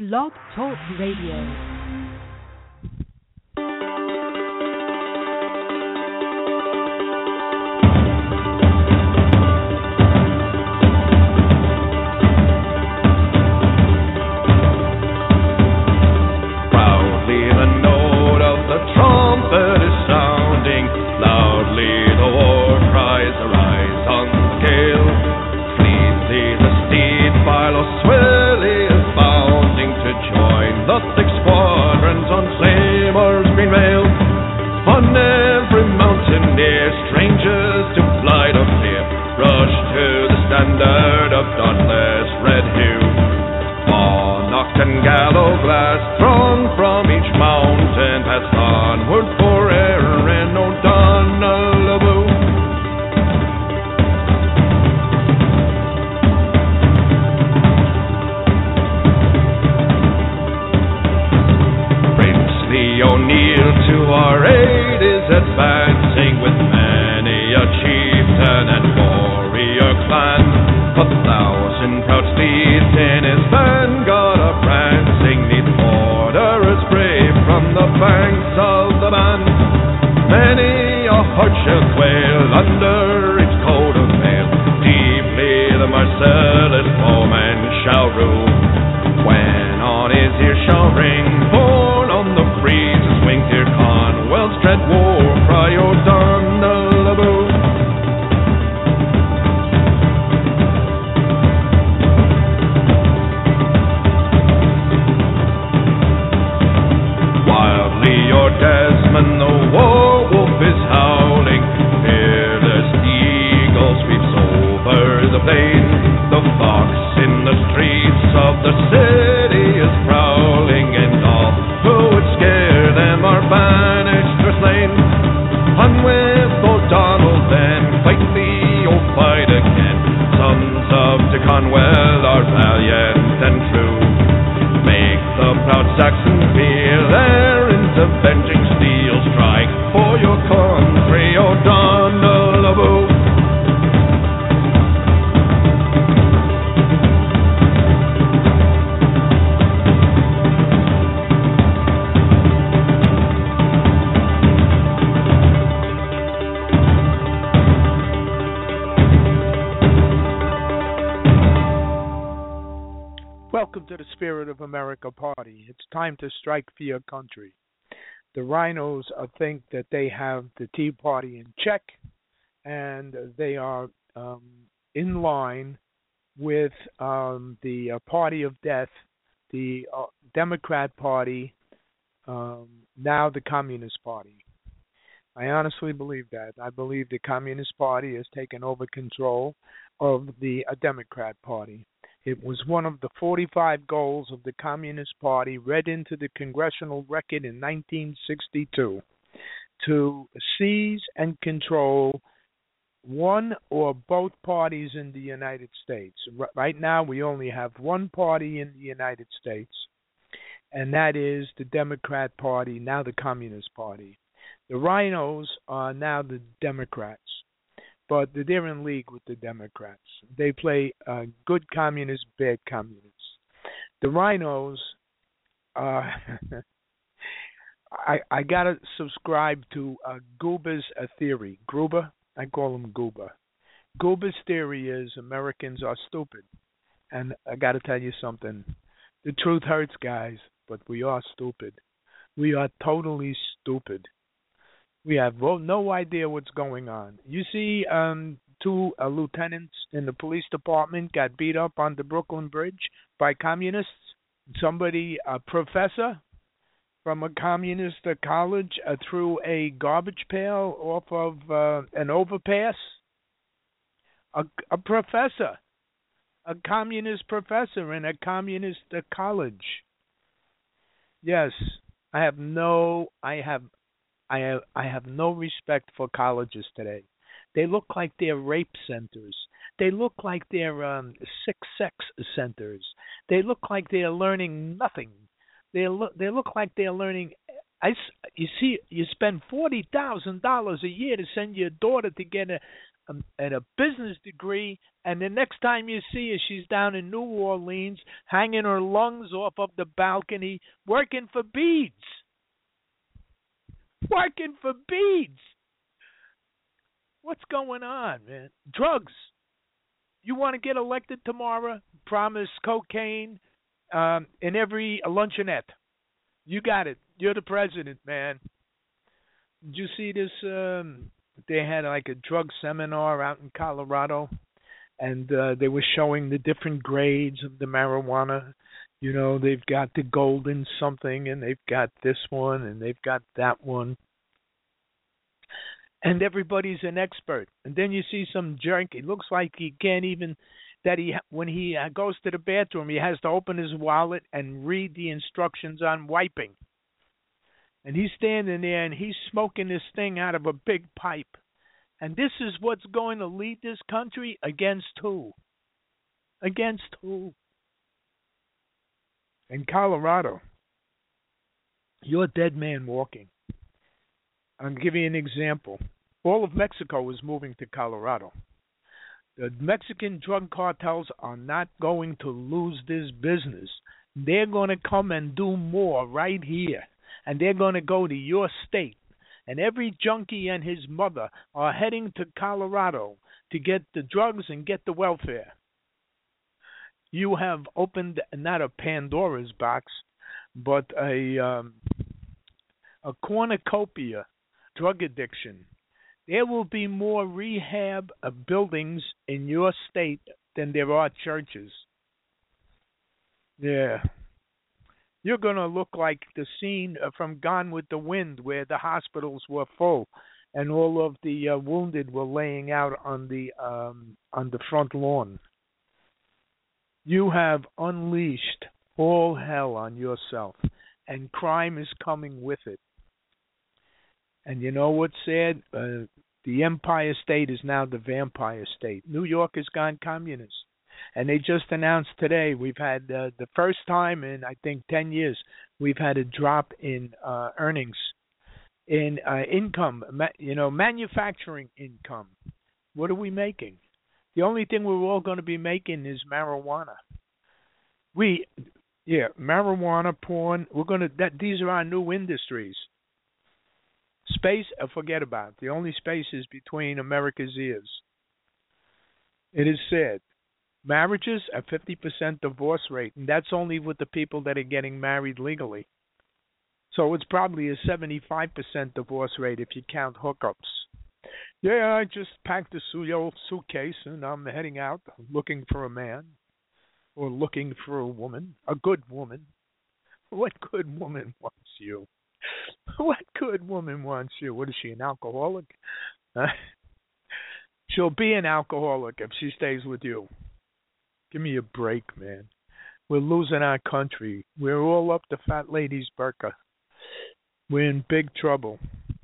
Blog Talk Radio. Time to strike for your country. The rhinos think that they have the Tea Party in check, and they are in line with the Party of Death, the Democrat Party, now the Communist Party. I honestly believe that. I believe the Communist Party has taken over control of the Democrat Party. It was one of the 45 goals of the Communist Party read into the congressional record in 1962 to seize and control one or both parties in the United States. Right now, we only have one party in the United States, and that is the Democrat Party, now the Communist Party. The rhinos are now the Democrats. But they're in league with the Democrats. They play good communists, bad communists. The rhinos, I got to subscribe to Goober's theory. Gruber? I call him Goober. Goober's theory is Americans are stupid. And I got to tell you something. The truth hurts, guys, but we are stupid. We are totally stupid. We have no idea what's going on. You see, two lieutenants in the police department got beat up on the Brooklyn Bridge by communists. Somebody, a professor from a communist college, threw a garbage pail off of an overpass. A professor, a communist professor in a communist college. Yes, I have no respect for colleges today. They look like they're rape centers. They look like they're sick sex centers. They look like they're learning nothing. They look like they're learning. You spend $40,000 a year to send your daughter to get and a business degree, and the next time you see her, she's down in New Orleans, hanging her lungs off of the balcony, working for beads. Working for beads. What's going on, man? Drugs. You want to get elected tomorrow? Promise cocaine in every luncheonette. You got it. You're the president, man. Did you see this? They had like a drug seminar out in Colorado, and they were showing the different grades of the marijuana. You know, they've got the golden something, and they've got this one, and they've got that one. And everybody's an expert. And then you see some jerk. It looks like he can't even, that he, when he goes to the bathroom, he has to open his wallet and read the instructions on wiping. And he's standing there and he's smoking this thing out of a big pipe. And this is what's going to lead this country? Against who? Against who? In Colorado, you're a dead man walking. I'll give you an example. All of Mexico is moving to Colorado. The Mexican drug cartels are not going to lose this business. They're going to come and do more right here. And they're going to go to your state. And every junkie and his mother are heading to Colorado to get the drugs and get the welfare. You have opened not a Pandora's box, but a cornucopia, drug addiction. There will be more rehab buildings in your state than there are churches. Yeah. You're going to look like the scene from Gone with the Wind where the hospitals were full and all of the wounded were laying out on the front lawn. You have unleashed all hell on yourself, and crime is coming with it. And you know what's sad? The Empire State is now the Vampire State. New York has gone communist. And they just announced today we've had the first time in, I think, 10 years, we've had a drop in earnings, in income, manufacturing income. What are we making? The only thing we're all going to be making is marijuana. Marijuana, porn. These are our new industries. Space, forget about it. The only space is between America's ears. It is sad. Marriages, a 50% divorce rate, and that's only with the people that are getting married legally. So it's probably a 75% divorce rate if you count hookups. Yeah, I just packed a old suitcase and I'm heading out looking for a man or looking for a woman, a good woman. What good woman wants you? What good woman wants you? What is she, an alcoholic? She'll be an alcoholic if she stays with you. Give me a break, man. We're losing our country. We're all up the fat lady's burqa. We're in big trouble.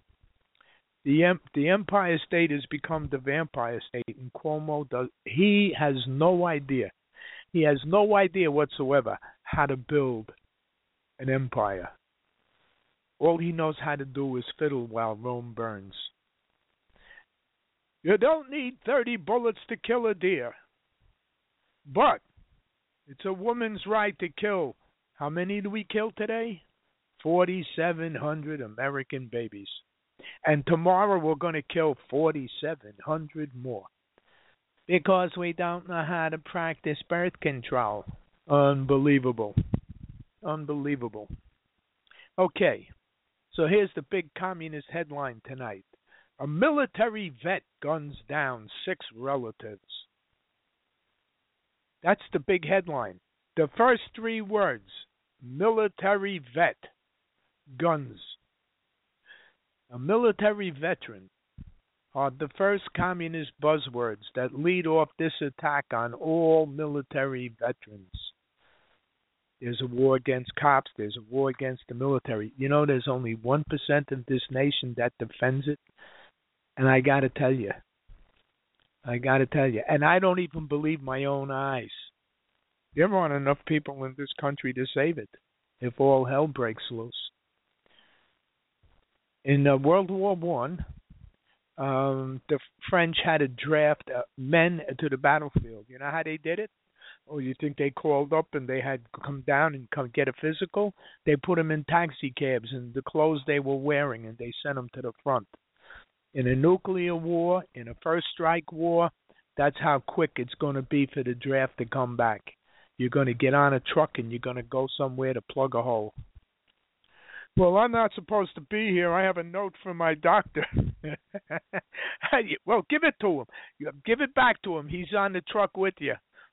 The Empire State has become the Vampire State, and Cuomo he has no idea. He has no idea whatsoever how to build an empire. All he knows how to do is fiddle while Rome burns. You don't need 30 bullets to kill a deer. But it's a woman's right to kill. How many do we kill today? 4,700 American babies. And tomorrow we're going to kill 4,700 more. Because we don't know how to practice birth control. Unbelievable. Unbelievable. Okay, so here's the big communist headline tonight. A military vet guns down 6 relatives. That's the big headline. The first 3 words, military vet, guns. A military veteran are the first communist buzzwords that lead off this attack on all military veterans. There's a war against cops. There's a war against the military. You know, there's only 1% of this nation that defends it. And I got to tell you, and I don't even believe my own eyes. There aren't enough people in this country to save it if all hell breaks loose. In World War I, The French had to draft men to the battlefield. You know how they did it? Or you think they called up and they had to come down and come get a physical? They put them in taxi cabs and the clothes they were wearing, and they sent them to the front. In a nuclear war, in a first strike war, that's how quick it's going to be for the draft to come back. You're going to get on a truck and you're going to go somewhere to plug a hole. Well, I'm not supposed to be here. I have a note from my doctor. Well, give it to him. Give it back to him. He's on the truck with you.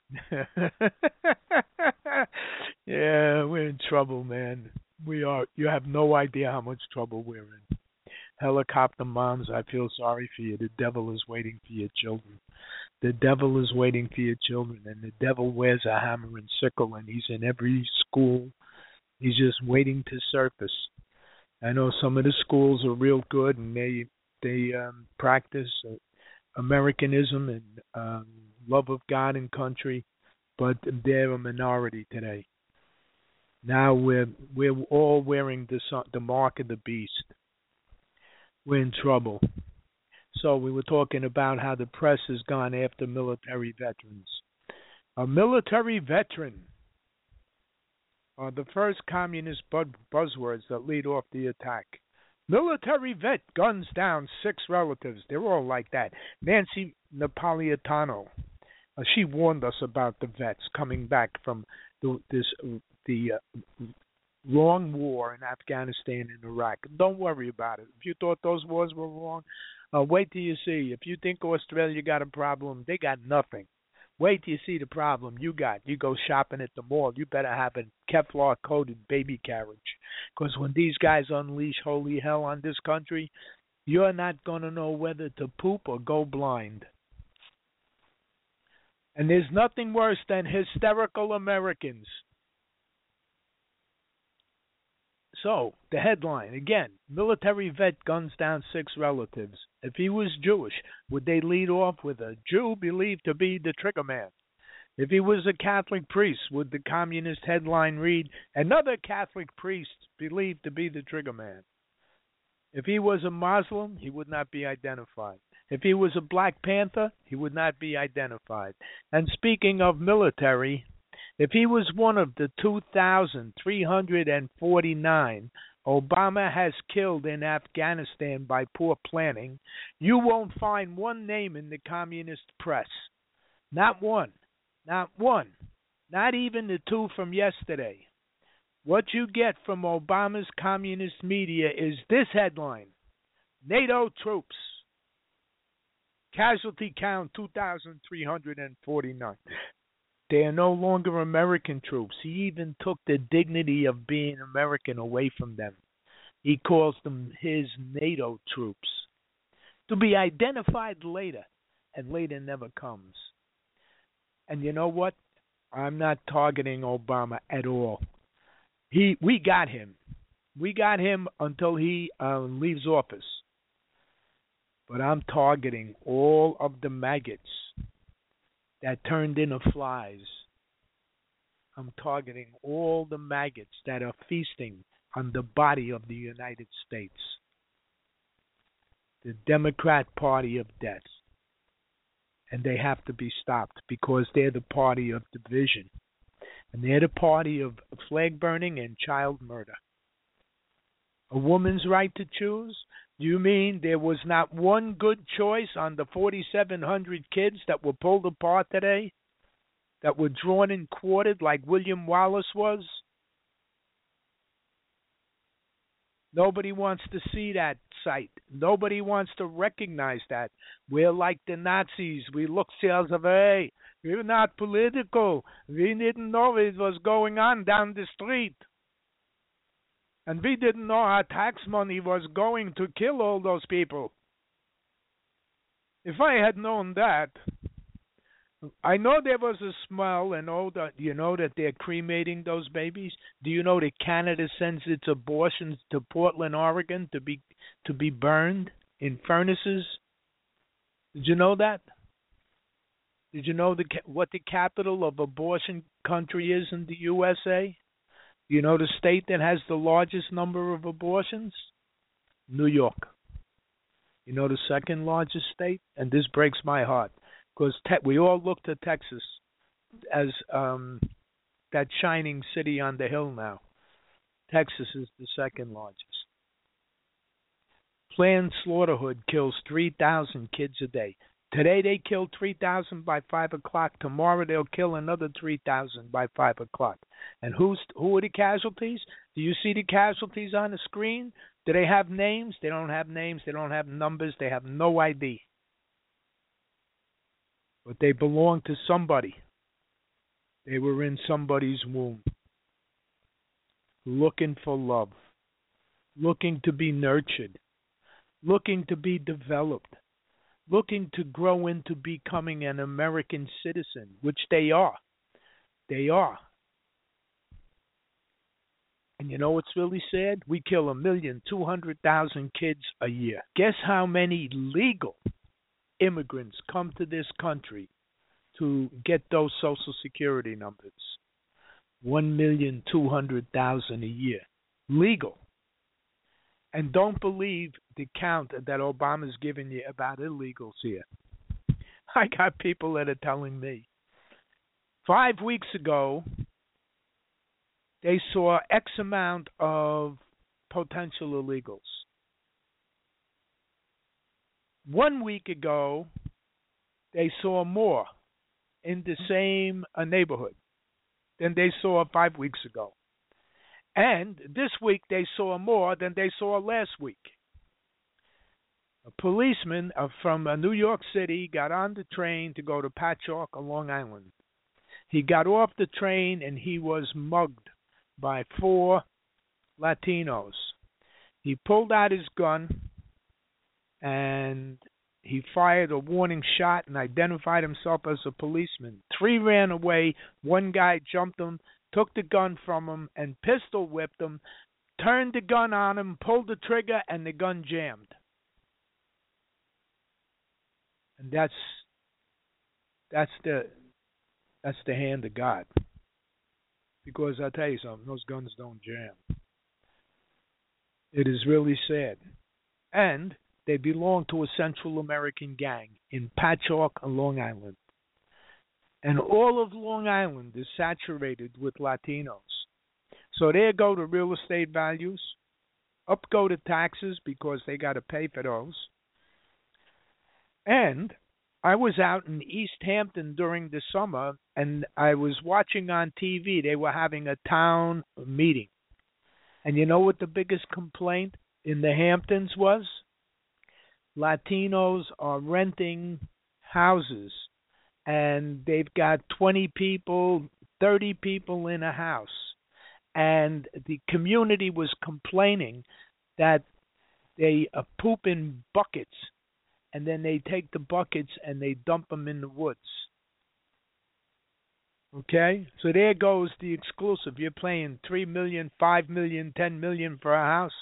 Yeah, we're in trouble, man. We are. You have no idea how much trouble we're in. Helicopter moms, I feel sorry for you. The devil is waiting for your children. The devil is waiting for your children, and the devil wears a hammer and sickle, and he's in every school. He's just waiting to surface. I know some of the schools are real good, and they practice Americanism and love of God and country, but they're a minority today. Now we're all wearing the mark of the beast. We're in trouble. So we were talking about how the press has gone after military veterans. A military veteran are the first communist buzzwords that lead off the attack. Military vet guns down 6 relatives. They're all like that. Nancy Napolitano, she warned us about the vets coming back from the wrong war in Afghanistan and Iraq. Don't worry about it. If you thought those wars were wrong, wait till you see. If you think Australia got a problem, they got nothing. Wait till you see the problem you got. You go shopping at the mall, you better have a Kevlar-coated baby carriage. Because when these guys unleash holy hell on this country, you're not going to know whether to poop or go blind. And there's nothing worse than hysterical Americans. So, the headline, again, military vet guns down 6 relatives. If he was Jewish, would they lead off with a Jew believed to be the trigger man? If he was a Catholic priest, would the communist headline read, another Catholic priest believed to be the trigger man? If he was a Muslim, he would not be identified. If he was a Black Panther, he would not be identified. And speaking of military, if he was one of the 2,349 Obama has killed in Afghanistan by poor planning, you won't find one name in the communist press. Not one. Not one. Not even the 2 from yesterday. What you get from Obama's communist media is this headline: NATO troops. Casualty count 2,349. They are no longer American troops. He even took the dignity of being American away from them. He calls them his NATO troops. To be identified later, and later never comes. And you know what? I'm not targeting Obama at all. We got him. We got him until he leaves office. But I'm targeting all of the maggots that turned into flies. I'm targeting all the maggots that are feasting on the body of the United States. The Democrat Party of death. And they have to be stopped because they're the party of division. And they're the party of flag burning and child murder. A woman's right to choose? You mean there was not one good choice on the 4,700 kids that were pulled apart today? That were drawn and quartered like William Wallace was? Nobody wants to see that sight. Nobody wants to recognize that. We're like the Nazis. We look to ourselves, hey, we're not political. We didn't know it was going on down the street. And we didn't know our tax money was going to kill all those people. If I had known that, I know there was a smell, and you know that they're cremating those babies. Do you know that Canada sends its abortions to Portland, Oregon, to be burned in furnaces? Did you know that? Did you know what the capital of abortion country is in the USA? You know the state that has the largest number of abortions? New York. You know the second largest state, and this breaks my heart because we all look to Texas as that shining city on the hill now. Texas is the second largest. Planned Slaughterhood kills 3,000 kids a day. Today they killed 3,000 by 5 o'clock. Tomorrow they'll kill another 3,000 by 5 o'clock. And who are the casualties? Do you see the casualties on the screen? Do they have names? They don't have names. They don't have numbers. They have no ID. But they belong to somebody. They were in somebody's womb, looking for love, looking to be nurtured, looking to be developed, looking to grow into becoming an American citizen, which they are. They are. And you know what's really sad? We kill 1,200,000 kids a year. Guess how many legal immigrants come to this country to get those Social Security numbers? 1,200,000 a year. Legal. And don't believe the count that Obama's giving you about illegals here. I got people that are telling me 5 weeks ago they saw X amount of potential illegals. 1 week ago they saw more in the same neighborhood than they saw 5 weeks ago. And this week they saw more than they saw last week. A policeman from New York City got on the train to go to Patchogue, Long Island. He got off the train and he was mugged by 4 Latinos. He pulled out his gun and he fired a warning shot and identified himself as a policeman. 3 ran away. 1 guy jumped him, took the gun from him, and pistol whipped him, turned the gun on him, pulled the trigger, and the gun jammed. And that's the hand of God. Because I'll tell you something, those guns don't jam. It is really sad. And they belong to a Central American gang in Patchogue, Long Island. And all of Long Island is saturated with Latinos. So there go the real estate values. Up go the taxes because they got to pay for those. And I was out in East Hampton during the summer, and I was watching on TV. They were having a town meeting. And you know what the biggest complaint in the Hamptons was? Latinos are renting houses, and they've got 20 people, 30 people in a house. And the community was complaining that they poop in buckets, and then they take the buckets and they dump them in the woods. Okay? So there goes the exclusive. You're paying $3 million, $5 million, $10 million for a house.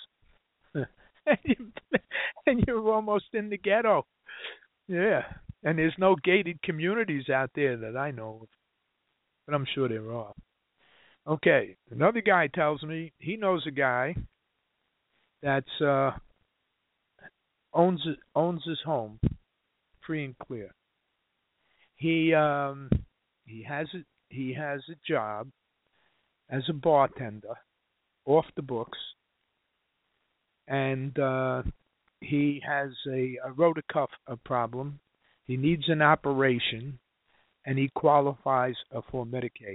and you're almost in the ghetto. Yeah. And there's no gated communities out there that I know of. But I'm sure there are. Okay. Another guy tells me he knows a guy that's owns his home free and clear. He has a job as a bartender off the books, and he has a rotator cuff problem. He needs an operation, and he qualifies for Medicaid.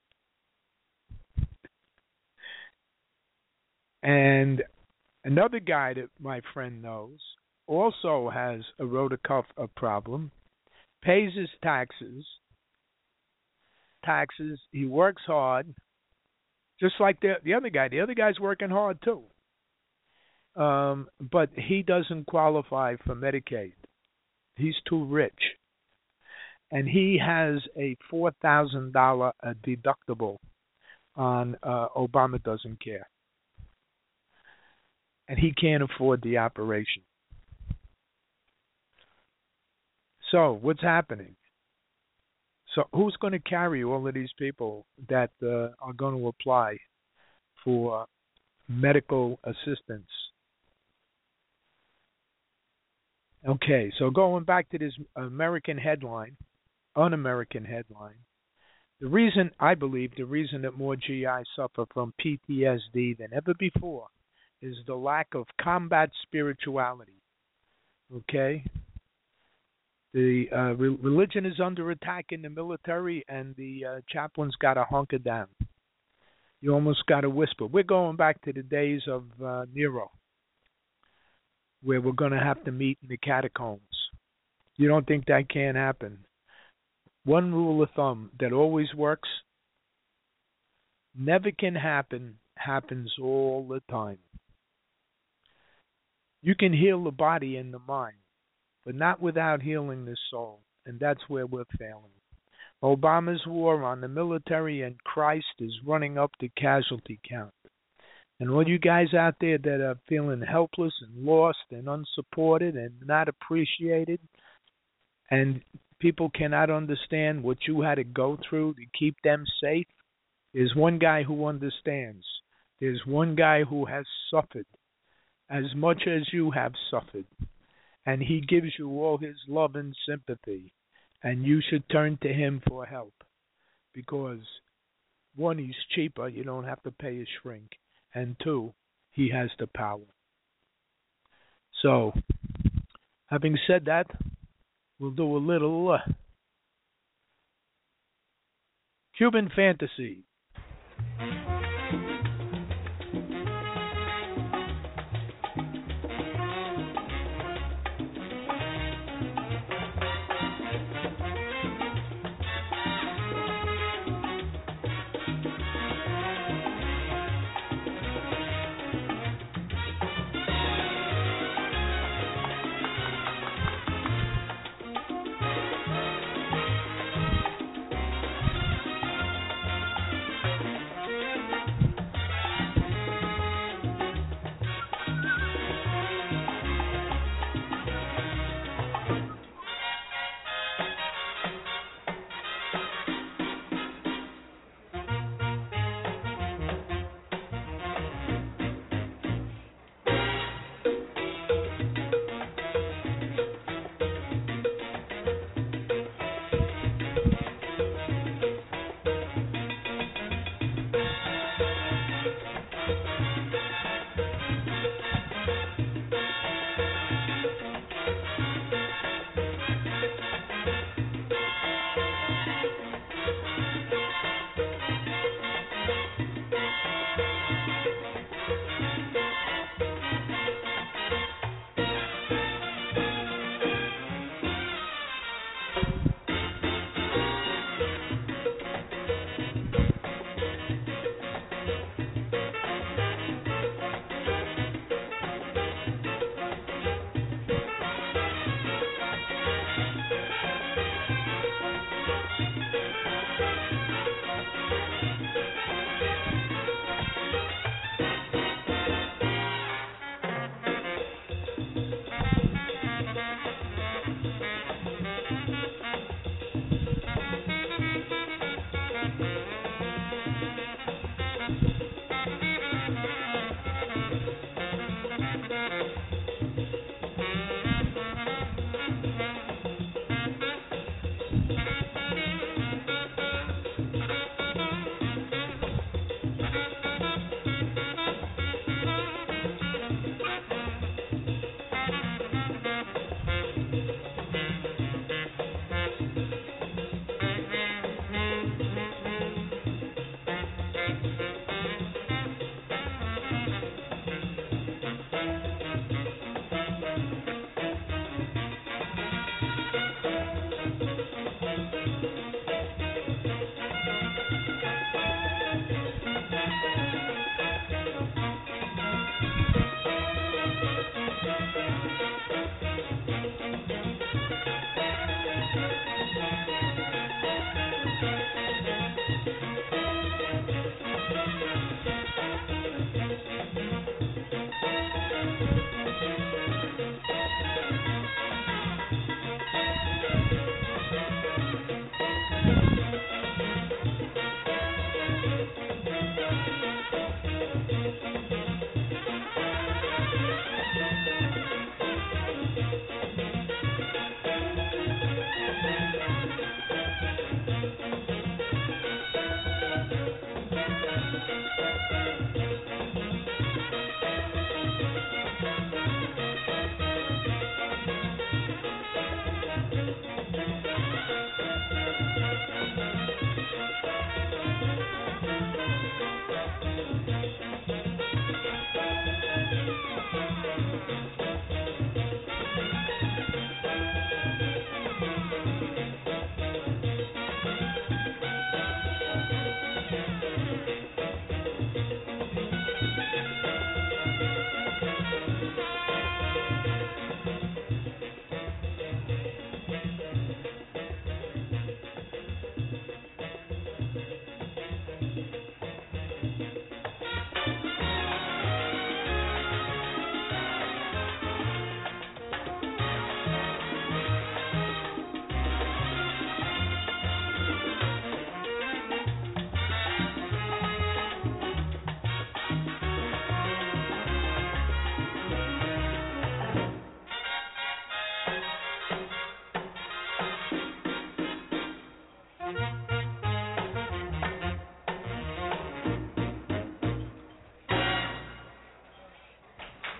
And another guy that my friend knows also has a rotator cuff problem, pays his taxes. He works hard, just like the other guy. The other guy's working hard too. But he doesn't qualify for Medicaid. He's too rich. And he has a $4,000 deductible on Obama Doesn't Care. And he can't afford the operation. So what's happening? So who's going to carry all of these people that are going to apply for medical assistance? Okay, so going back to this American headline, un-American headline, the reason I believe the reason that more GIs suffer from PTSD than ever before is the lack of combat spirituality. Okay, the religion is under attack in the military, and the chaplains got to hunker down. You almost got to whisper. We're going back to the days of Nero, where we're going to have to meet in the catacombs. You don't think that can happen? One rule of thumb that always works: never can happen, happens all the time. You can heal the body and the mind, but not without healing the soul, and that's where we're failing. Obama's war on the military and Christ is running up the casualty count. And all you guys out there that are feeling helpless and lost and unsupported and not appreciated, and people cannot understand what you had to go through to keep them safe, there's one guy who understands. There's one guy who has suffered as much as you have suffered, and he gives you all his love and sympathy, and you should turn to him for help, because one, he's cheaper, you don't have to pay a shrink, and two, he has the power. So, having said that, we'll do a little Cuban fantasy.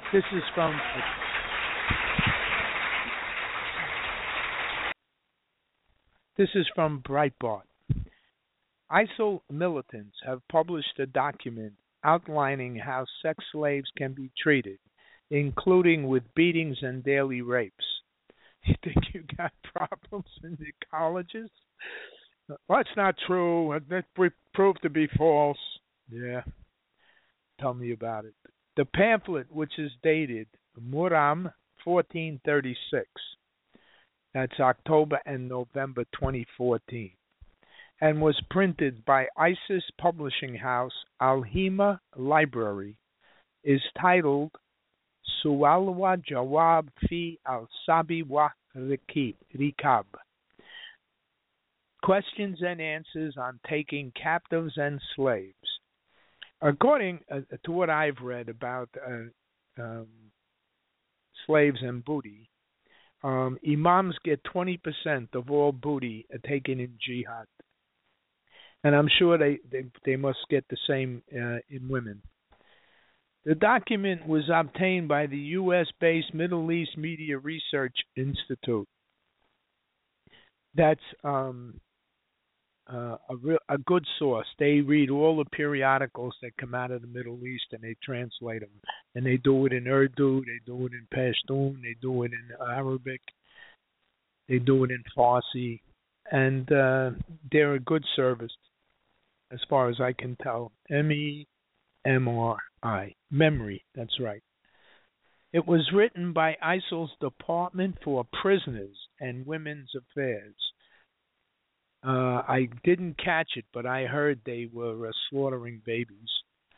This is from Breitbart. ISIL militants have published a document outlining how sex slaves can be treated, including with beatings and daily rapes. You think you got problems in the colleges? Well, that's not true. That proved to be false. Yeah, tell me about it. The pamphlet, which is dated Muram 1436, that's October and November 2014, and was printed by ISIS publishing house Al-Hima Library, is titled Su'al wa Jawab fi al-Sabi wa Rikab. Questions and answers on taking captives and slaves. According to what I've read about slaves and booty, imams get 20% of all booty taken in jihad. And I'm sure they must get the same in women. The document was obtained by the U.S.-based Middle East Media Research Institute. That's a good source. They read all the periodicals that come out of the Middle East and they translate them. And they do it in Urdu, they do it in Pashtun, they do it in Arabic, they do it in Farsi. And they're a good service, as far as I can tell. MEMRI. Memory, that's right. It was written by ISIL's Department for Prisoners and Women's Affairs. I didn't catch it, but I heard they were slaughtering babies.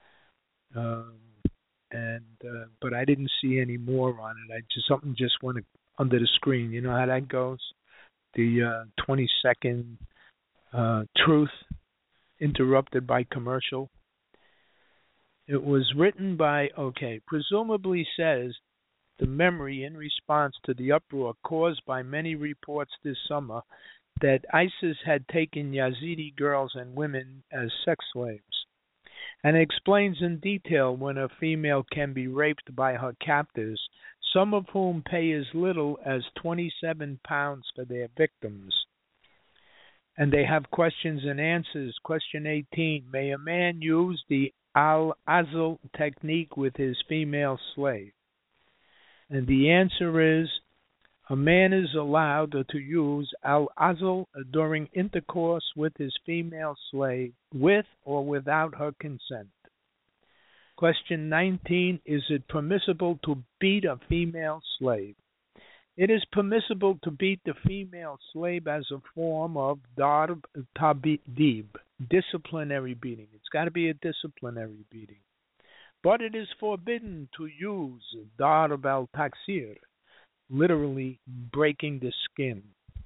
But I didn't see any more on it. Something just went under the screen. You know how that goes? The 20-second truth interrupted by commercial. It was written by, presumably says the memory in response to the uproar caused by many reports this summer that ISIS had taken Yazidi girls and women as sex slaves, and explains in detail when a female can be raped by her captors, some of whom pay as little as £27 for their victims. And they have questions and answers. Question 18, may a man use the al-azl technique with his female slave? And the answer is, a man is allowed to use al-azl during intercourse with his female slave, with or without her consent. Question 19, is it permissible to beat a female slave? It is permissible to beat the female slave as a form of darb tabdib, disciplinary beating. It's got to be a disciplinary beating. But it is forbidden to use darb al-taksir, literally breaking the skin.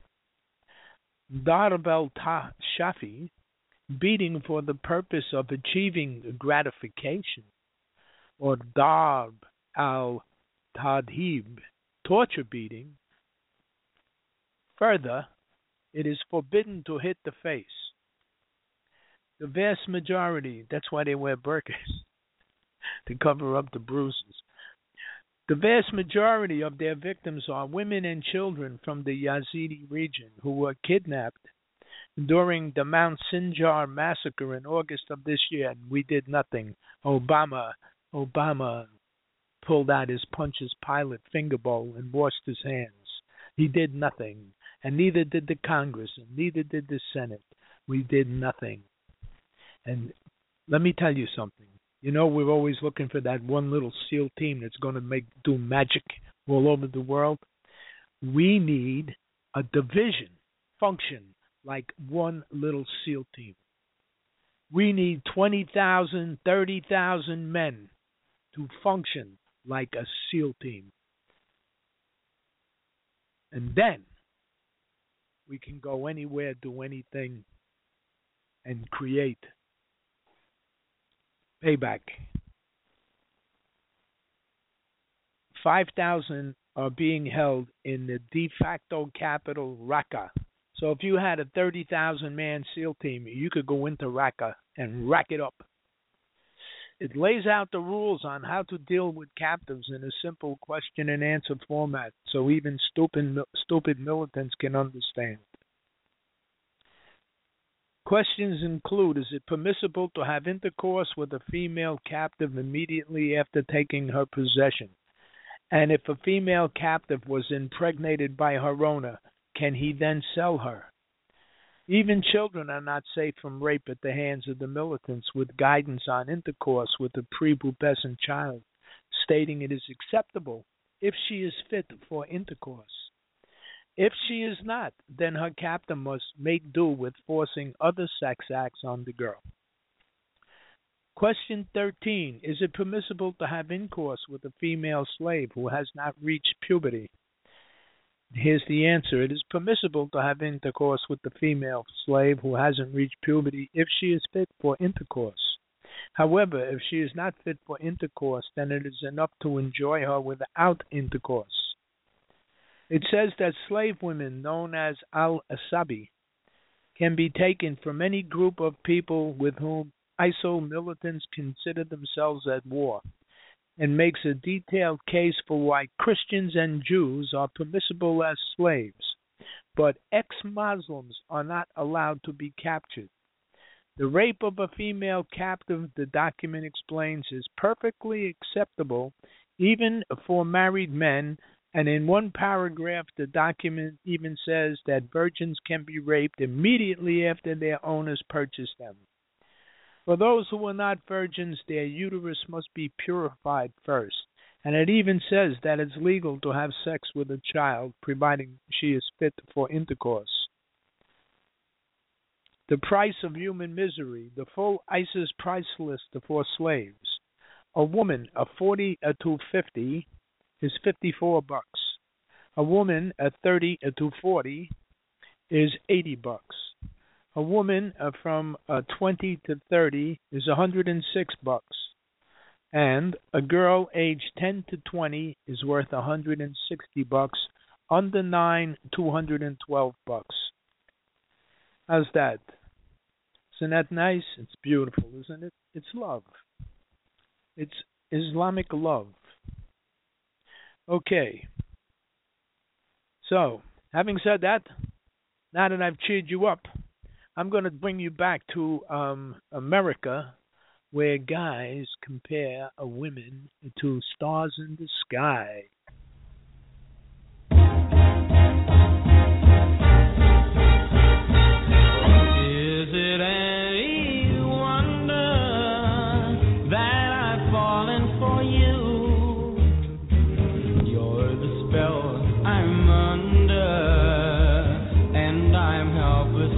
Darb al-shafi, beating for the purpose of achieving gratification, or darb al-tadhib, torture beating. Further, it is forbidden to hit the face. The vast majority, that's why they wear burqas, to cover up the bruises. The vast majority of their victims are women and children from the Yazidi region who were kidnapped during the Mount Sinjar massacre in August of this year, and we did nothing. Obama pulled out his Pontius Pilate finger bowl and washed his hands. He did nothing, and neither did the Congress, and neither did the Senate. We did nothing. And let me tell you something. You know, we're always looking for that one little SEAL team that's going to do magic all over the world. We need a division function like one little SEAL team. We need 20,000, 30,000 men to function like a SEAL team. And then we can go anywhere, do anything, and create payback. 5,000 are being held in the de facto capital, Raqqa. So if you had a 30,000 man SEAL team, you could go into Raqqa and rack it up. It lays out the rules on how to deal with captives in a simple question and answer format so even stupid militants can understand. Questions include: is it permissible to have intercourse with a female captive immediately after taking her possession? And if a female captive was impregnated by her owner, can he then sell her? Even children are not safe from rape at the hands of the militants, with guidance on intercourse with a prepubescent child, stating it is acceptable if she is fit for intercourse. If she is not, then her captor must make do with forcing other sex acts on the girl. Question 13. Is it permissible to have intercourse with a female slave who has not reached puberty? Here's the answer. It is permissible to have intercourse with the female slave who hasn't reached puberty if she is fit for intercourse. However, if she is not fit for intercourse, then it is enough to enjoy her without intercourse. It says that slave women, known as al-asabi, can be taken from any group of people with whom ISIL militants consider themselves at war, and makes a detailed case for why Christians and Jews are permissible as slaves, but ex-Muslims are not allowed to be captured. The rape of a female captive, the document explains, is perfectly acceptable even for married men, and in one paragraph the document even says that virgins can be raped immediately after their owners purchase them. For those who are not virgins, their uterus must be purified first, and it even says that it's legal to have sex with a child, providing she is fit for intercourse. The price of human misery, the full ISIS price list for slaves. A woman, a 40 to 50, is $54. A woman, a 30 to 40, is $80. A woman from 20 to 30 is $106, and a girl aged 10 to 20 is worth $160. Under 9, $212. How's that? Isn't that nice? It's beautiful, isn't it? It's love. It's Islamic love. Okay. So, having said that, now that I've cheered you up, I'm going to bring you back to America, where guys compare women to stars in the sky. Is it any wonder that I've fallen for you? You're the spell I'm under, and I'm helpless.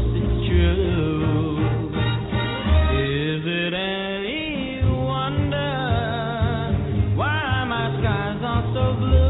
So blue.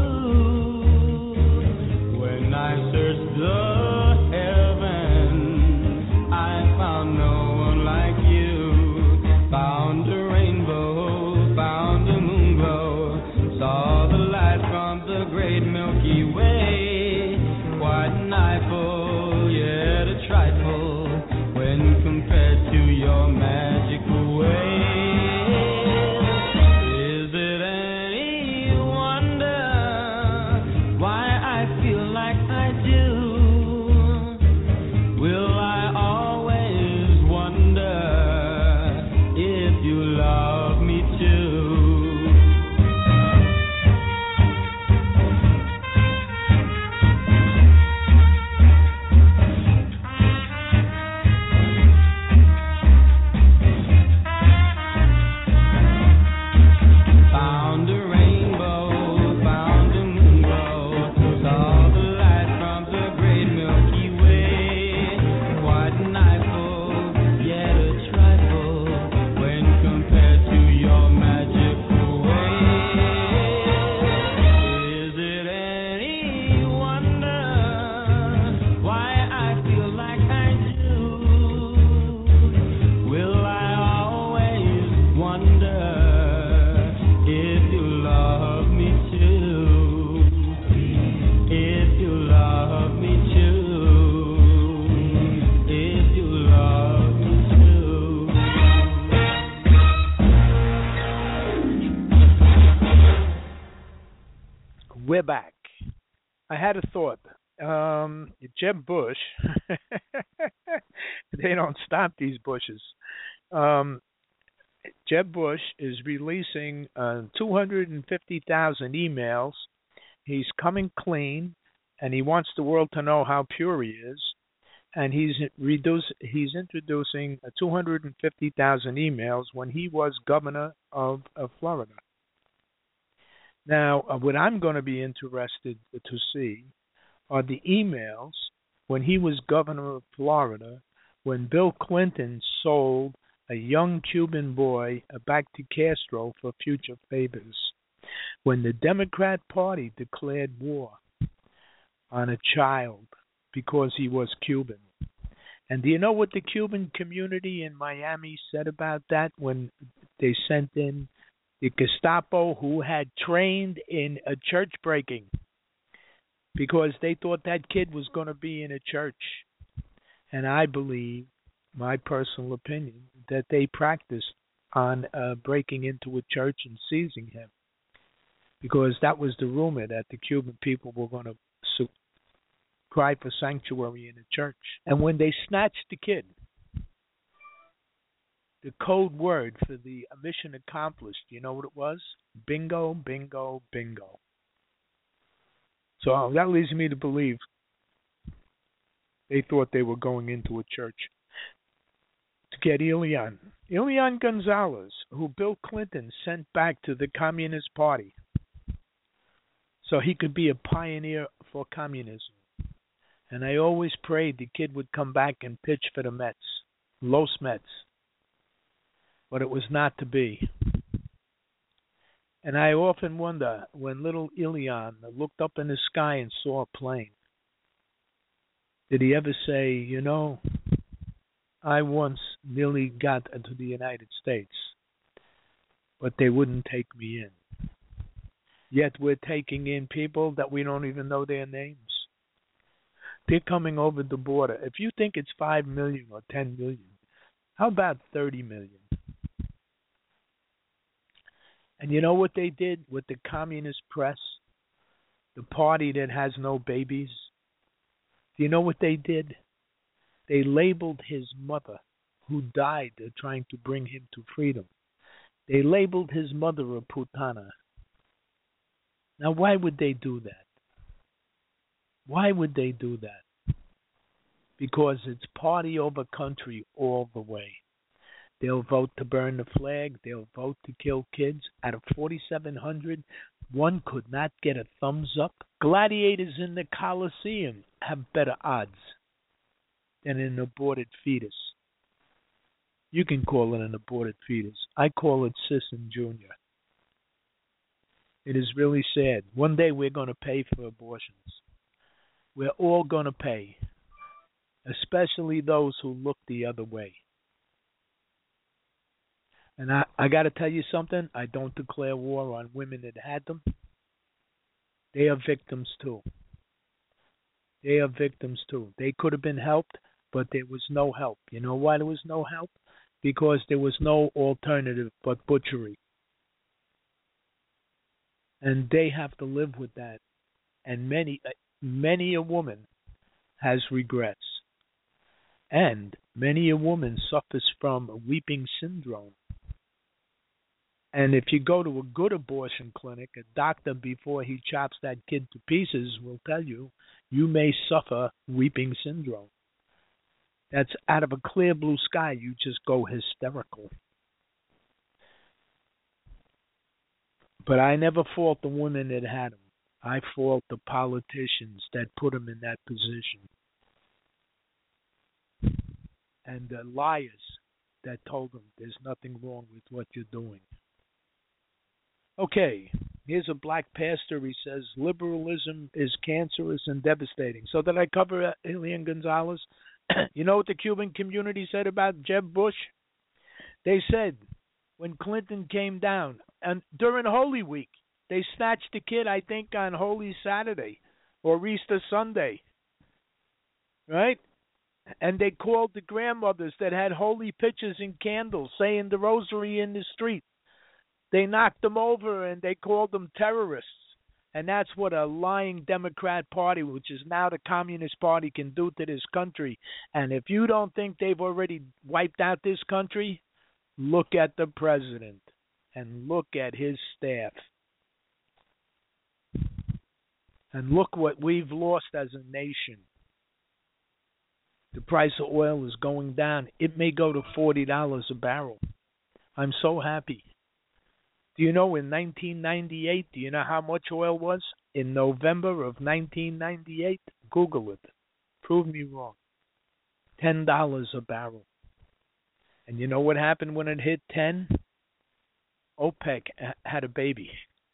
we're back. I had a thought. Jeb Bush, they don't stop these bushes. Um, Jeb Bush is releasing 250,000 emails. He's coming clean, and he wants the world to know how pure he is. And he's introducing 250,000 emails when he was governor of Florida. Now, what I'm going to be interested to see are the emails when he was governor of Florida, when Bill Clinton sold a young Cuban boy back to Castro for future favors, when the Democrat Party declared war on a child because he was Cuban. And do you know what the Cuban community in Miami said about that when they sent in the Gestapo who had trained in a church breaking? Because they thought that kid was going to be in a church. And I believe, my personal opinion, that they practiced on breaking into a church and seizing him. Because that was the rumor, that the Cuban people were going to cry for sanctuary in a church. And when they snatched the kid, the code word for the mission accomplished, you know what it was? Bingo, bingo, bingo. So that leads me to believe they thought they were going into a church to get Elian Gonzalez, who Bill Clinton sent back to the Communist Party so he could be a pioneer for communism. And I always prayed the kid would come back and pitch for the Mets, Los Mets. But it was not to be. And I often wonder, when little Elian looked up in the sky and saw a plane, did he ever say, you know, I once nearly got into the United States, but they wouldn't take me in. Yet we're taking in people that we don't even know their names. They're coming over the border. If you think it's 5 million or 10 million, how about 30 million? And you know what they did with the communist press? The party that has no babies? Do you know what they did? They labeled his mother, who died trying to bring him to freedom. They labeled his mother a putana. Now, why would they do that? Why would they do that? Because it's party over country all the way. They'll vote to burn the flag. They'll vote to kill kids. Out of 4,700, one could not get a thumbs up. Gladiators in the Coliseum have better odds than an aborted fetus. You can call it an aborted fetus. I call it Sisson Jr. It is really sad. One day we're going to pay for abortions. We're all going to pay, especially those who look the other way. And I got to tell you something. I don't declare war on women that had them. They are victims too. They are victims too. They could have been helped, but there was no help. You know why there was no help? Because there was no alternative but butchery. And they have to live with that. And many a woman has regrets. And many a woman suffers from weeping syndrome. And if you go to a good abortion clinic, a doctor, before he chops that kid to pieces, will tell you, you may suffer weeping syndrome. That's out of a clear blue sky. You just go hysterical. But I never fault the women that had them. I fault the politicians that put them in that position. And the liars that told them there's nothing wrong with what you're doing. Okay, here's a black pastor. He says liberalism is cancerous and devastating. So did I cover Elian Gonzalez? You know what the Cuban community said about Jeb Bush? They said when Clinton came down, and during Holy Week, they snatched the kid, I think, on Holy Saturday or Easter Sunday, right? And they called the grandmothers that had holy pictures and candles saying the rosary in the street. They knocked them over and they called them terrorists. And that's what a lying Democrat Party, which is now the Communist Party, can do to this country. And if you don't think they've already wiped out this country, look at the president and look at his staff. And look what we've lost as a nation. The price of oil is going down. It may go to $40 a barrel. I'm so happy. Do you know in 1998, do you know how much oil was? In November of 1998? Google it. Prove me wrong. $10 a barrel. And you know what happened when it hit 10? OPEC had a baby.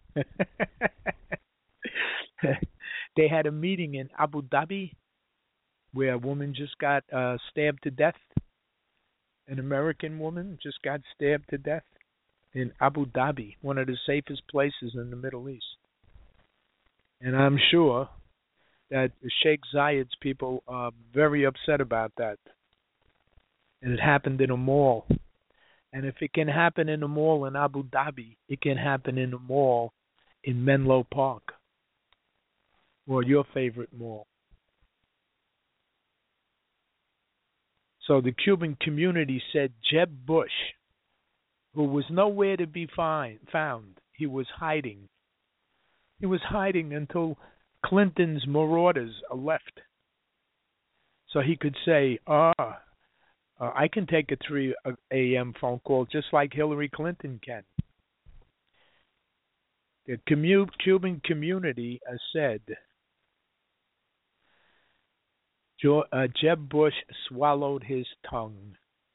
They had a meeting in Abu Dhabi where a woman just got stabbed to death. An American woman just got stabbed to death in Abu Dhabi, one of the safest places in the Middle East. And I'm sure that the Sheikh Zayed's people are very upset about that. And it happened in a mall. And if it can happen in a mall in Abu Dhabi, it can happen in a mall in Menlo Park, or your favorite mall. So the Cuban community said Jeb Bush, who was nowhere to be found, he was hiding. He was hiding until Clinton's marauders left. So he could say, I can take a 3 a.m. phone call just like Hillary Clinton can. The Cuban community said Jeb Bush swallowed his tongue.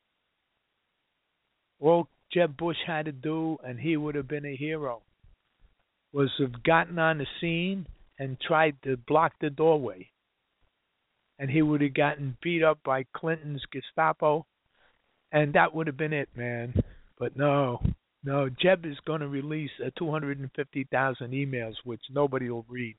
All Jeb Bush had to do, and he would have been a hero, was have gotten on the scene and tried to block the doorway. And he would have gotten beat up by Clinton's Gestapo, and that would have been it, man. But no, Jeb is going to release 250,000 emails, which nobody will read.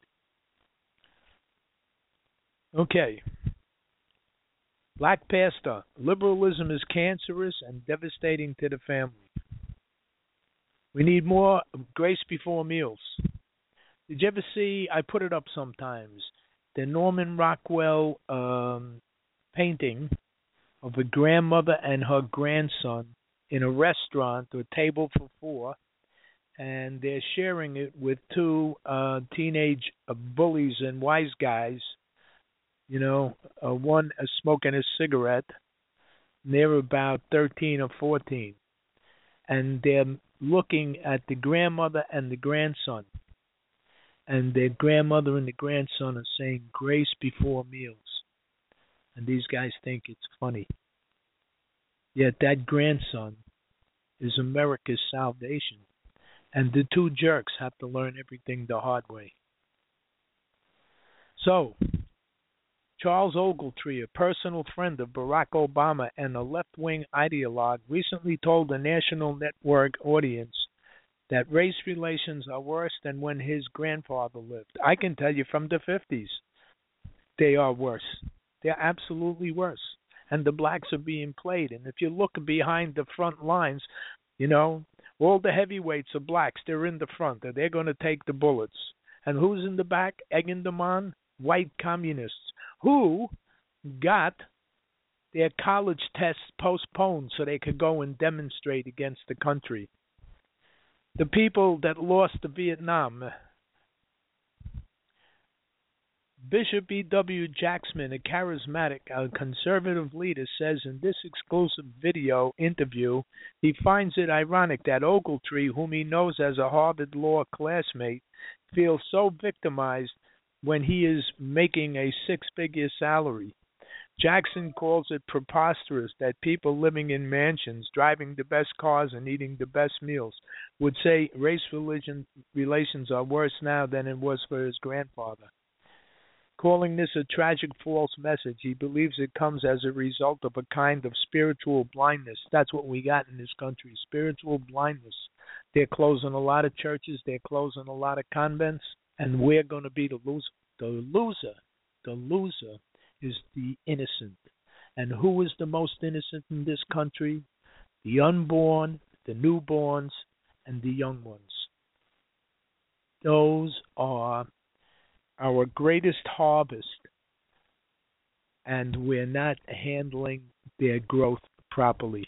Okay. Black pastor, liberalism is cancerous and devastating to the family. We need more grace before meals. Did you ever see, I put it up sometimes, the Norman Rockwell painting of a grandmother and her grandson in a restaurant, or a table for 4, and they're sharing it with 2 teenage bullies and wise guys. You know, one is smoking a cigarette. And they're about 13 or 14. And they're looking at the grandmother and the grandson. And the grandmother and the grandson are saying grace before meals. And these guys think it's funny. Yet that grandson is America's salvation. And the 2 jerks have to learn everything the hard way. So, Charles Ogletree, a personal friend of Barack Obama and a left-wing ideologue, recently told a national network audience that race relations are worse than when his grandfather lived. I can tell you from the 50s, they are worse. They're absolutely worse. And the blacks are being played. And if you look behind the front lines, you know, all the heavyweights are blacks. They're in the front. And they're going to take the bullets. And who's in the back, egging them on? White communists who got their college tests postponed so they could go and demonstrate against the country. The people that lost to Vietnam. Bishop E.W. Jackson, a charismatic conservative leader, says in this exclusive video interview he finds it ironic that Ogletree, whom he knows as a Harvard Law classmate, feels so victimized when he is making a 6-figure salary. Jackson calls it preposterous that people living in mansions, driving the best cars, and eating the best meals would say race-religion relations are worse now than it was for his grandfather. Calling this a tragic false message, he believes it comes as a result of a kind of spiritual blindness. That's what we got in this country, spiritual blindness. They're closing a lot of churches, they're closing a lot of convents, and we're going to be the loser. The loser is the innocent. And who is the most innocent in this country? The unborn, the newborns, and the young ones. Those are our greatest harvest, and we're not handling their growth properly.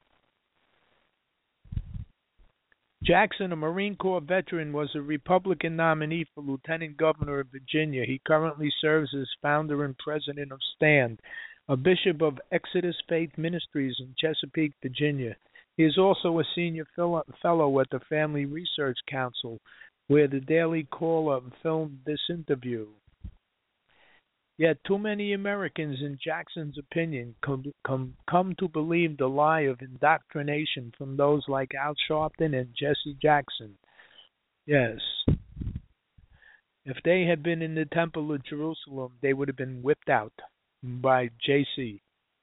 Jackson, a Marine Corps veteran, was a Republican nominee for Lieutenant Governor of Virginia. He currently serves as founder and president of STAND, a bishop of Exodus Faith Ministries in Chesapeake, Virginia. He is also a senior fellow at the Family Research Council, where the Daily Caller filmed this interview. Yet too many Americans, in Jackson's opinion, come to believe the lie of indoctrination from those like Al Sharpton and Jesse Jackson. Yes, if they had been in the Temple of Jerusalem, they would have been whipped out by JC.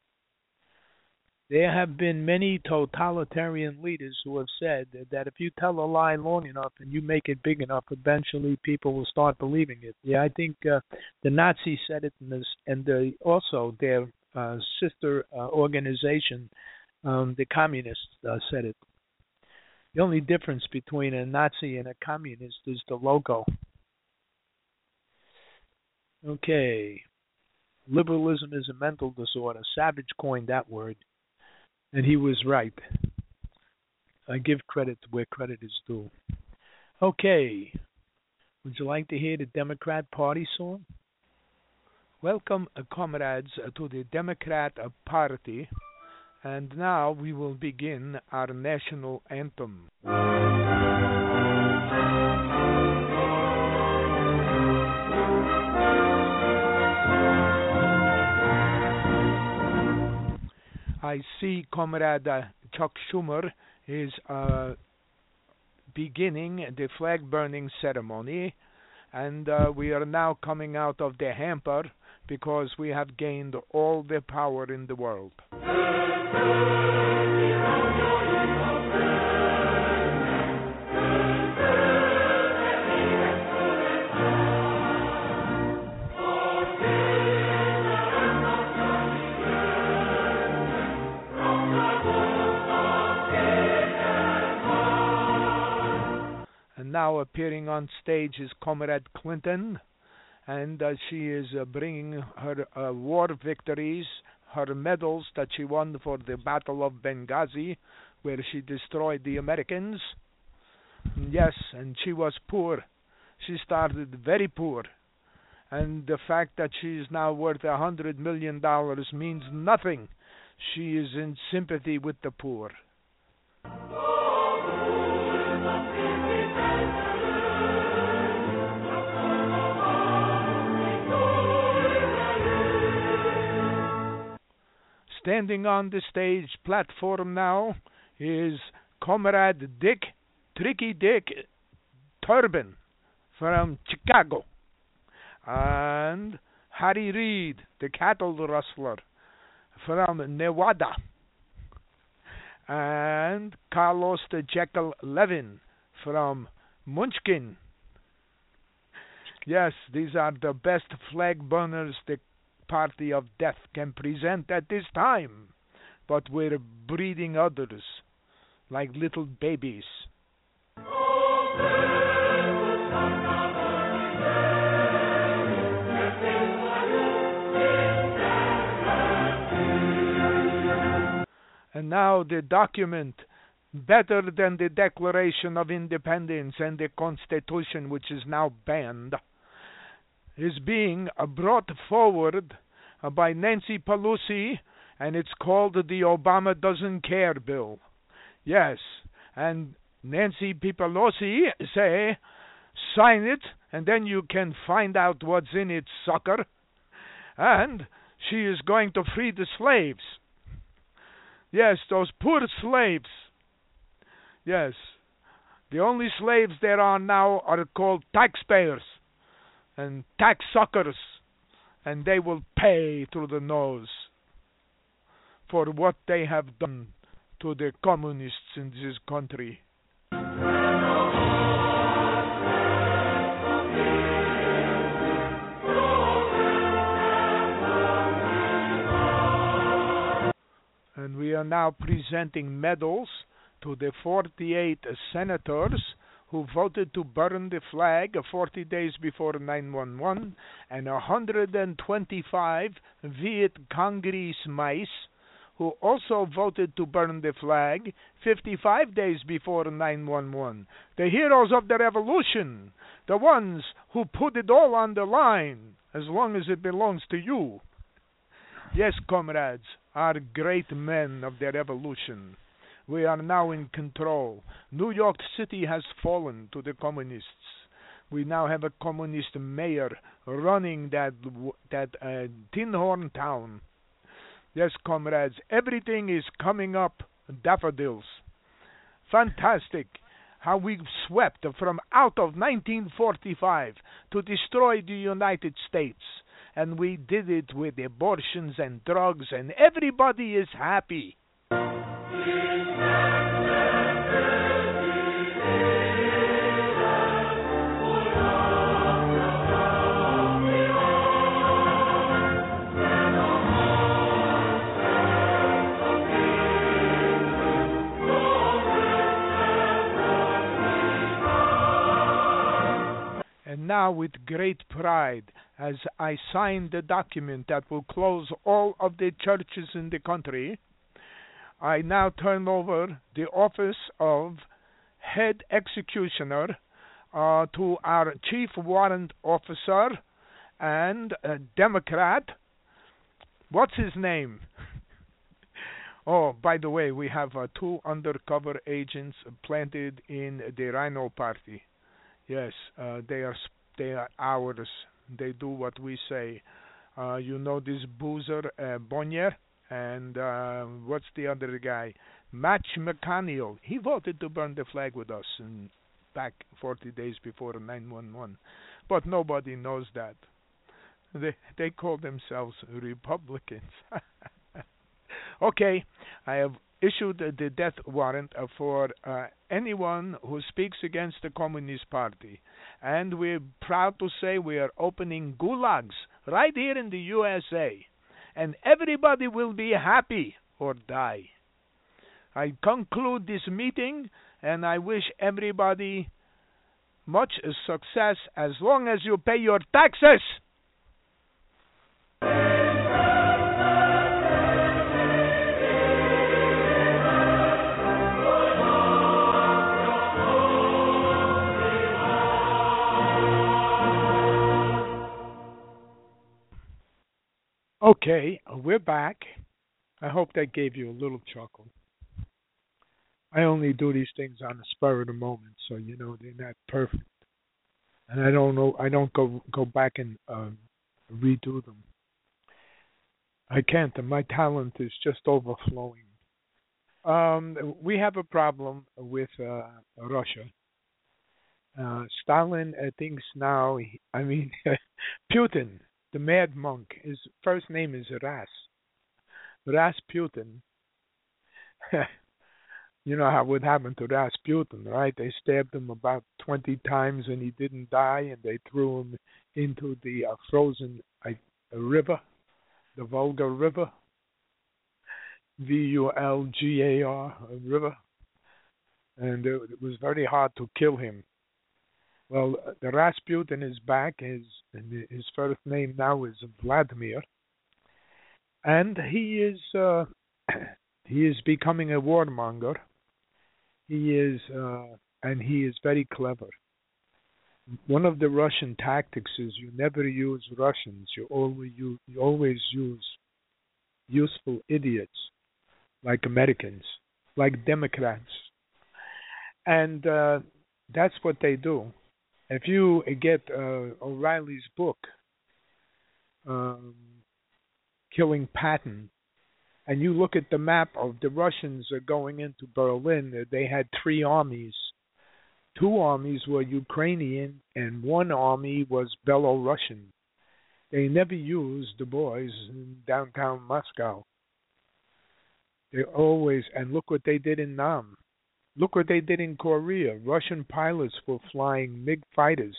There have been many totalitarian leaders who have said that if you tell a lie long enough and you make it big enough, eventually people will start believing it. Yeah, I think the Nazis said it, and also their sister organization, the Communists, said it. The only difference between a Nazi and a communist is the logo. Okay. Liberalism is a mental disorder. Savage coined that word. And he was right. I give credit where credit is due. Okay. Would you like to hear the Democrat Party song? Welcome, comrades, to the Democrat Party. And now we will begin our national anthem. I see Comrade Chuck Schumer is beginning the flag-burning ceremony, and we are now coming out of the hamper because we have gained all the power in the world. Now appearing on stage is Comrade Clinton, and she is bringing her war victories, her medals that she won for the Battle of Benghazi, where she destroyed the Americans. Yes, and she was poor. She started very poor. And the fact that she is now worth $100 million means nothing. She is in sympathy with the poor. Standing on the stage platform now is Comrade Tricky Dick Turban from Chicago, and Harry Reid, the cattle rustler from Nevada, and Carlos the Jekyll Levin from Munchkin. Yes, these are the best flag burners the Party of Death can present at this time, but we're breeding others like little babies. And now the document, better than the Declaration of Independence and the Constitution, which is now banned, is being brought forward by Nancy Pelosi, and it's called the Obama Doesn't Care Bill. Yes, and Nancy Pelosi say, sign it, and then you can find out what's in it, sucker. And she is going to free the slaves. Yes, those poor slaves. Yes, the only slaves there are now are called taxpayers and tax suckers, and they will pay through the nose for what they have done to the communists in this country. And we are now presenting medals to the 48 senators who voted to burn the flag 40 days before 9/11, and 125 Viet Congolese mice who also voted to burn the flag 55 days before 9/11. The heroes of the revolution, the ones who put it all on the line, as long as it belongs to you. Yes, comrades, our great men of the revolution. We are now in control. New York City has fallen to the communists. We now have a communist mayor running that tin horn town. Yes, comrades, everything is coming up daffodils. Fantastic how we swept from out of 1945 to destroy the United States. And we did it with abortions and drugs, and everybody is happy. And now, with great pride, as I sign the document that will close all of the churches in the country, I now turn over the office of head executioner to our chief warrant officer and Democrat. What's his name? Oh, by the way, we have 2 undercover agents planted in the Rhino Party. Yes, they are ours. They do what we say. You know this boozer, Bonnier, and what's the other guy? Match McConnell. He voted to burn the flag with us back 40 days before 9/11. But nobody knows that. They call themselves Republicans. Okay, I have issued the death warrant for anyone who speaks against the Communist Party. And we're proud to say we are opening gulags right here in the USA. And everybody will be happy or die. I conclude this meeting, and I wish everybody much success as long as you pay your taxes. Okay, we're back. I hope that gave you a little chuckle. I only do these things on the spur of the moment, so you know they're not perfect. And I don't go back and redo them. I can't. My talent is just overflowing. We have a problem with Russia. Stalin thinks now, Putin, the mad monk, his first name is Rasputin. You know what happened to Rasputin, right? They stabbed him about 20 times and he didn't die, and they threw him into the frozen river, the Volga River, Vulgar River, and it was very hard to kill him. Well, the Rasputin is back. His first name now is Vladimir, and he is becoming a warmonger. He is very clever. One of the Russian tactics is you never use Russians. You always use useful idiots like Americans, like Democrats, and that's what they do. If you get O'Reilly's book, Killing Patton, and you look at the map of the Russians going into Berlin, they had 3 armies. 2 armies were Ukrainian, and 1 army was Belarusian. They never used the boys in downtown Moscow. They always, and look what they did in Nam. Look what they did in Korea. Russian pilots were flying MiG fighters,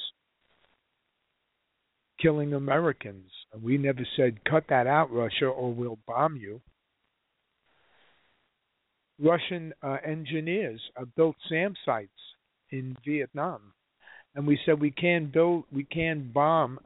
killing Americans. We never said, cut that out, Russia, or we'll bomb you. Russian engineers built SAM sites in Vietnam, and we said we can't bomb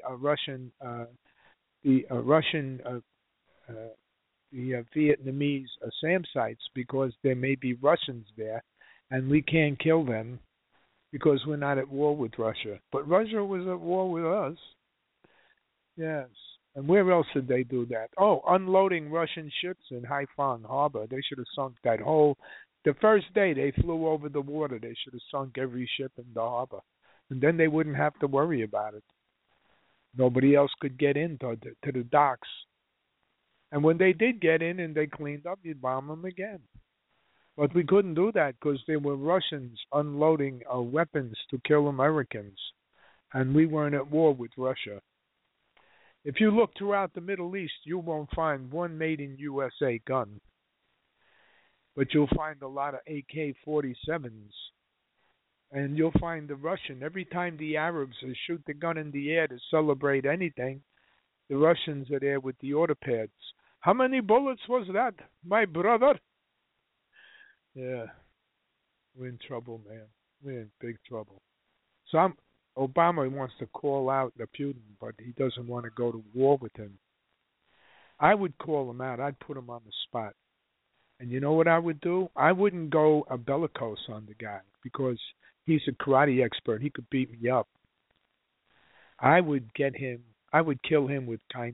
the Russian the Vietnamese SAM sites because there may be Russians there, and we can't kill them because we're not at war with Russia. But Russia was at war with us. Yes. And where else did they do that? Oh, unloading Russian ships in Haiphong Harbor. They should have sunk that whole. The first day they flew over the water, they should have sunk every ship in the harbor, and then they wouldn't have to worry about it. Nobody else could get into to the docks. And when they did get in and they cleaned up, you'd bomb them again. But we couldn't do that because there were Russians unloading weapons to kill Americans, and we weren't at war with Russia. If you look throughout the Middle East, you won't find one made in USA gun, but you'll find a lot of AK-47s, and you'll find the Russian. Every time the Arabs shoot the gun in the air to celebrate anything, the Russians are there with the order pads. How many bullets was that, my brother? Yeah, we're in trouble, man. We're in big trouble. Obama wants to call out the Putin, but he doesn't want to go to war with him. I would call him out. I'd put him on the spot. And you know what I would do? I wouldn't go a bellicose on the guy because he's a karate expert. He could beat me up. I would kill him with kindness.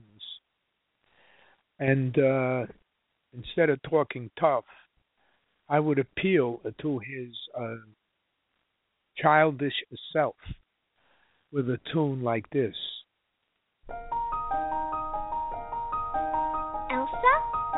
And instead of talking tough, I would appeal to his childish self with a tune like this. Elsa?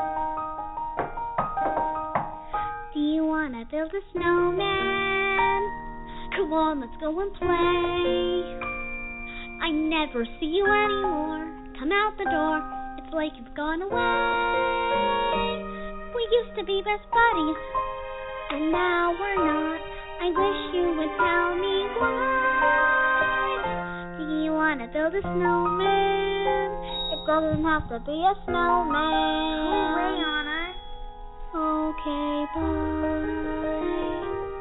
Do you want to build a snowman? Come on, let's go and play. I never see you anymore. Come out the door, it's like you've gone away. We used to be best buddies, and now we're not. I wish you would tell me why. Do you want to build a snowman? It doesn't have to be a snowman. Hooray, Anna. Okay, bye.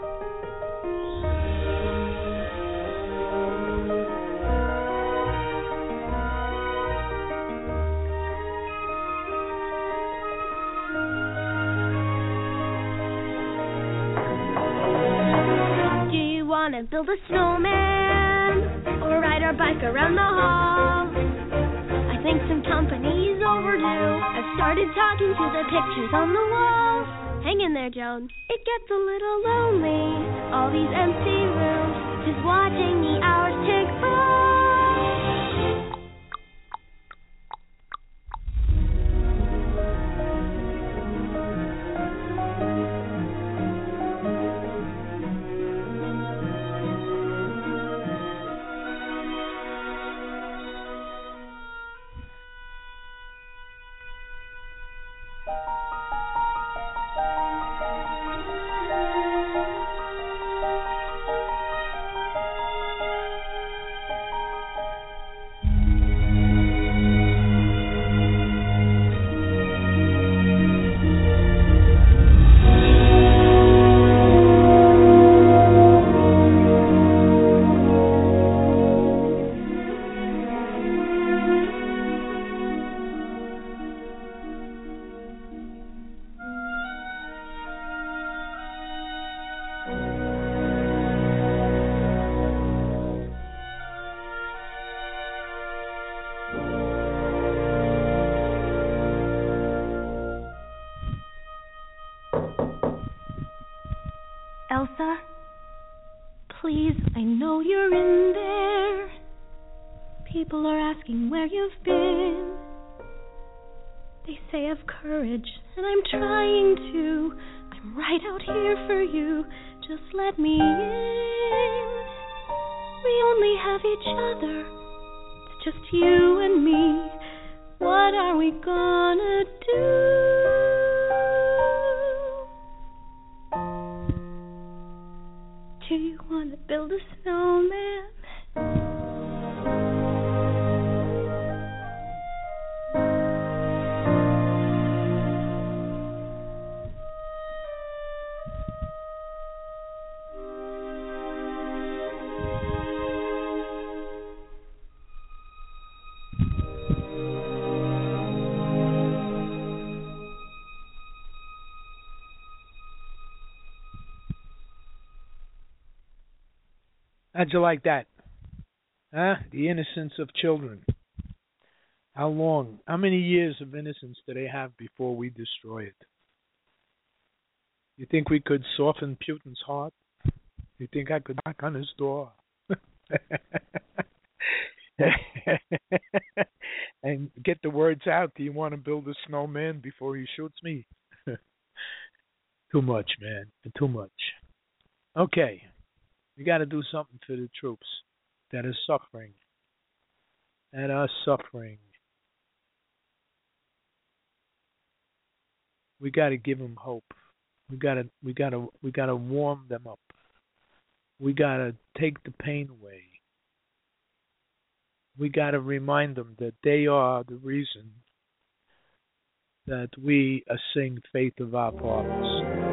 Want to build a snowman or ride our bike around the hall? I think some company's overdue. I've started talking to the pictures on the wall. Hang in there, Joan. It gets a little lonely, all these empty rooms, just watching the hours tick by. Elsa, please, I know you're in there. People are asking where you've been. They say have courage, and I'm trying to. I'm right out here for you. Just let me in. We only have each other. It's just you and me. What are we gonna do? Do you want to build a snowman? How'd you like that? Huh? The innocence of children. How long? How many years of innocence do they have before we destroy it? You think we could soften Putin's heart? You think I could knock on his door? And get the words out. Do you want to build a snowman before he shoots me? Too much, man. Too much. Okay. We got to do something for the troops that are suffering. That are suffering. We got to give them hope. We got to warm them up. We got to take the pain away. We got to remind them that they are the reason that we sing Faith of Our Fathers.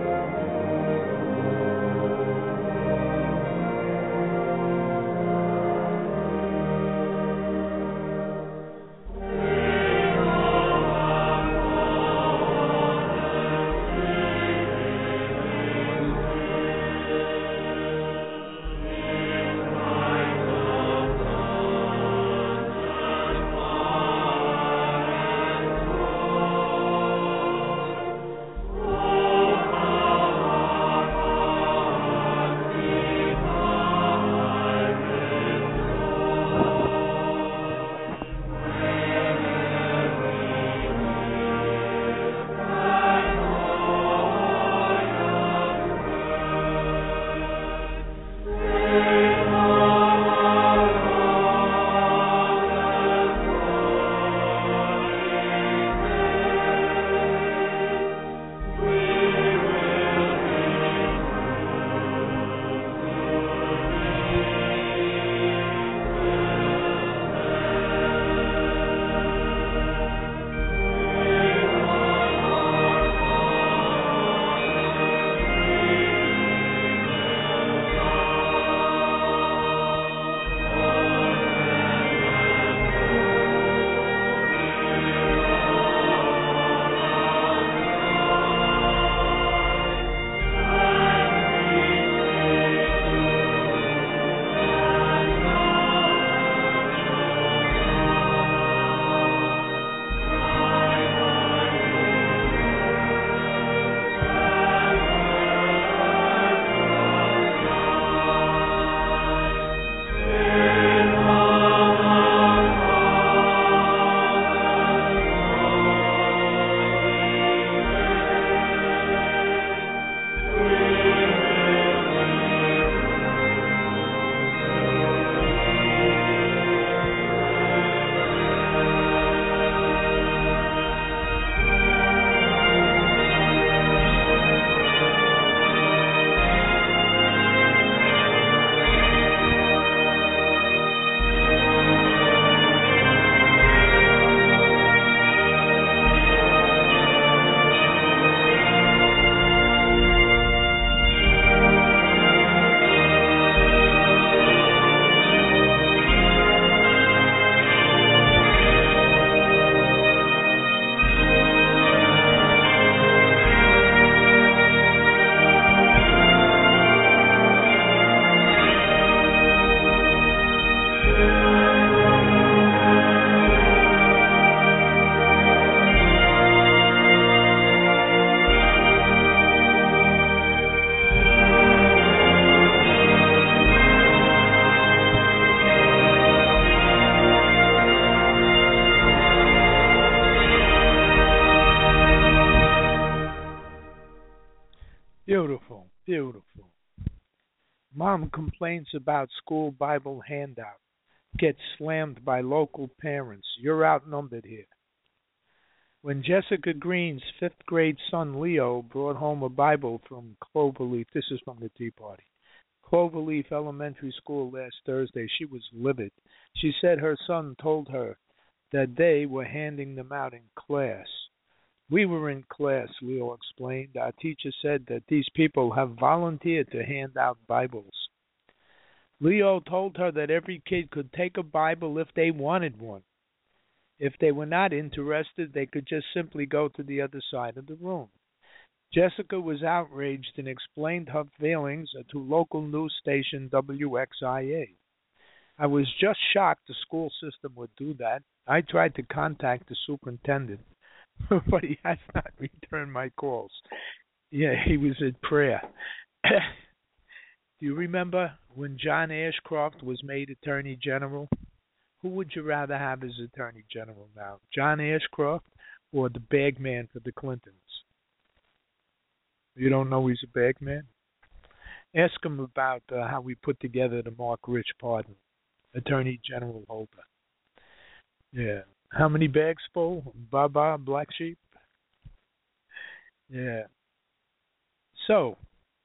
Beautiful, beautiful. Mom complains about school Bible handout. Gets slammed by local parents. You're outnumbered here. When Jessica Green's fifth grade son Leo brought home a Bible from Cloverleaf, this is from the Tea Party, Cloverleaf Elementary School last Thursday, she was livid. She said her son told her that they were handing them out in class. We were in class, Leo explained. Our teacher said that these people have volunteered to hand out Bibles. Leo told her that every kid could take a Bible if they wanted one. If they were not interested, they could just simply go to the other side of the room. Jessica was outraged and explained her feelings to local news station WXIA. I was just shocked the school system would do that. I tried to contact the superintendent, but he has not returned my calls. Yeah, he was in prayer. Do you remember when John Ashcroft was made Attorney General? Who would you rather have as Attorney General now, John Ashcroft or the bag man for the Clintons? You don't know he's a bag man? Ask him about how we put together the Mark Rich pardon, Attorney General holder. Yeah. How many bags full? Baba, black sheep? Yeah. So,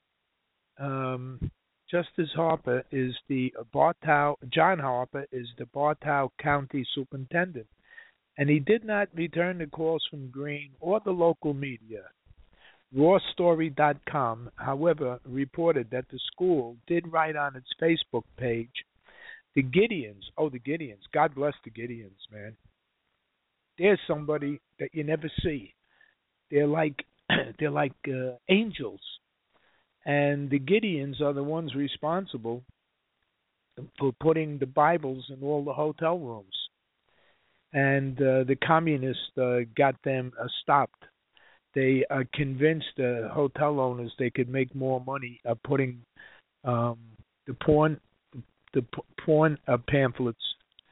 Justice Harper is the John Harper is the Bartow County Superintendent, and he did not return the calls from Green or the local media. RawStory.com, however, reported that the school did write on its Facebook page, the Gideons, God bless the Gideons, man. There's somebody that you never see. They're like angels. And the Gideons are the ones responsible for putting the Bibles in all the hotel rooms. And the communists got them stopped. They convinced the hotel owners they could make more money putting the porn pamphlets,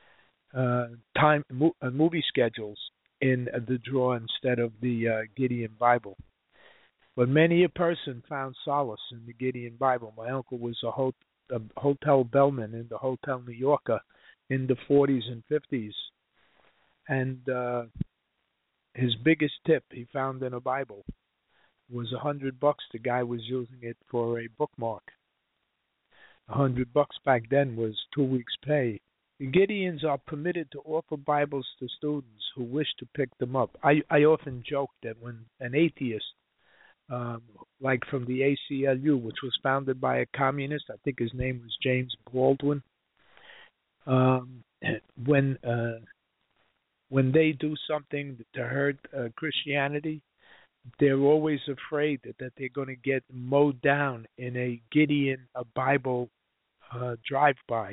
movie schedules in the drawer instead of the Gideon Bible. But many a person found solace in the Gideon Bible. My uncle was a hotel bellman in the Hotel New Yorker in the 40s and 50s. And his biggest tip he found in a Bible was $100. The guy was using it for a bookmark. $100 back then was 2 weeks' pay. The Gideons are permitted to offer Bibles to students who wish to pick them up. I often joke that when an atheist, like from the ACLU, which was founded by a communist, I think his name was James Baldwin, when they do something to hurt Christianity, they're always afraid that they're going to get mowed down in a Gideon Bible drive-by.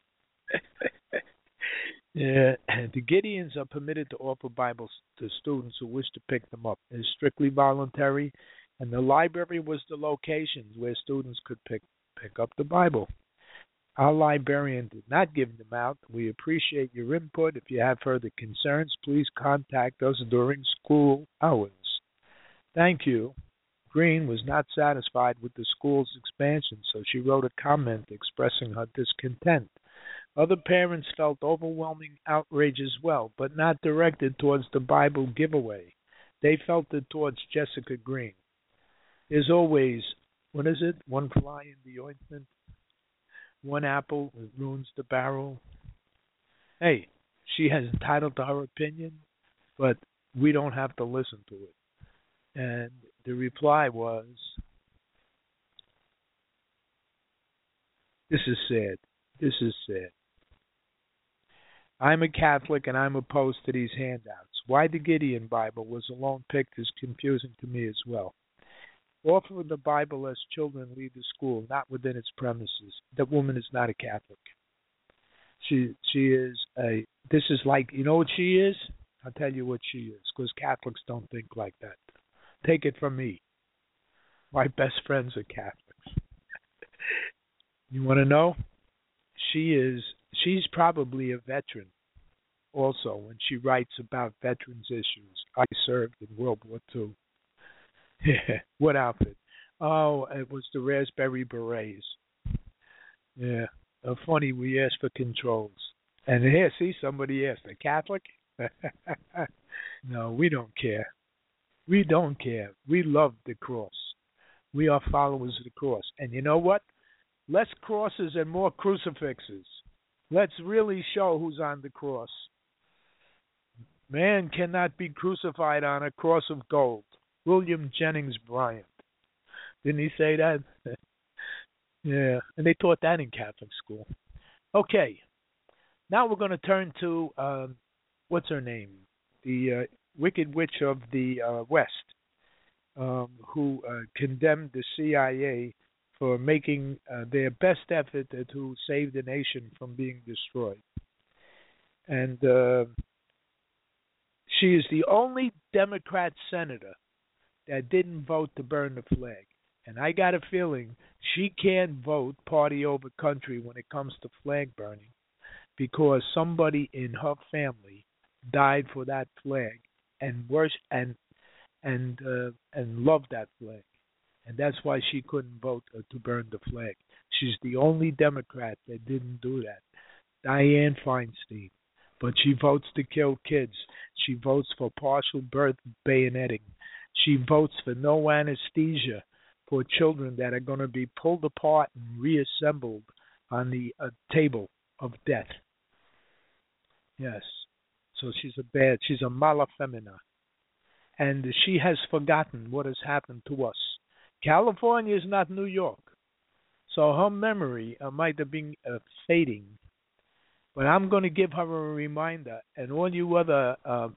Yeah, the Gideons are permitted to offer Bibles to students who wish to pick them up. It is strictly voluntary, and the library was the location where students could pick up the Bible. Our librarian did not give them out. We appreciate your input. If you have further concerns, please contact us during school hours. Thank you. Green was not satisfied with the school's expansion, so she wrote a comment expressing her discontent. Other parents felt overwhelming outrage as well, but not directed towards the Bible giveaway. They felt it towards Jessica Green. There's always, one fly in the ointment? One apple ruins the barrel. Hey, she has entitled to her opinion, but we don't have to listen to it. And the reply was, this is sad. This is sad. I'm a Catholic and I'm opposed to these handouts. Why the Gideon Bible was alone picked is confusing to me as well. Offer the Bible as children leave the school, not within its premises. That woman is not a Catholic. She is this is like, you know what she is? I'll tell you what she is, because Catholics don't think like that. Take it from me. My best friends are Catholics. You want to know? She's probably a veteran also when she writes about veterans issues. I served in World War II. What outfit? Oh, it was the Raspberry Berets. Yeah. Funny, we asked for controls. And here, see, somebody asked, a Catholic? No, we don't care. We don't care. We love the cross. We are followers of the cross. And you know what? Less crosses and more crucifixes. Let's really show who's on the cross. Man cannot be crucified on a cross of gold. William Jennings Bryan. Didn't he say that? Yeah, and they taught that in Catholic school. Okay, now we're going to turn to, what's her name? The Wicked Witch of the West. who condemned the CIA for making their best effort to save the nation from being destroyed. And she is the only Democrat senator that didn't vote to burn the flag. And I got a feeling she can't vote party over country when it comes to flag burning, because somebody in her family died for that flag and loved that flag. And that's why she couldn't vote to burn the flag. She's the only Democrat that didn't do that. Dianne Feinstein. But she votes to kill kids. She votes for partial birth bayoneting. She votes for no anesthesia for children that are going to be pulled apart and reassembled on the table of death. Yes. So she's a mala femina. And she has forgotten what has happened to us. California is not New York. So her memory might have been fading. But I'm going to give her a reminder. And all you other, I'm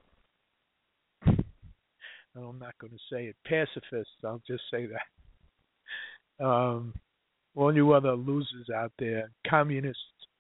not going to say it, pacifists, I'll just say that. All you other losers out there, communists,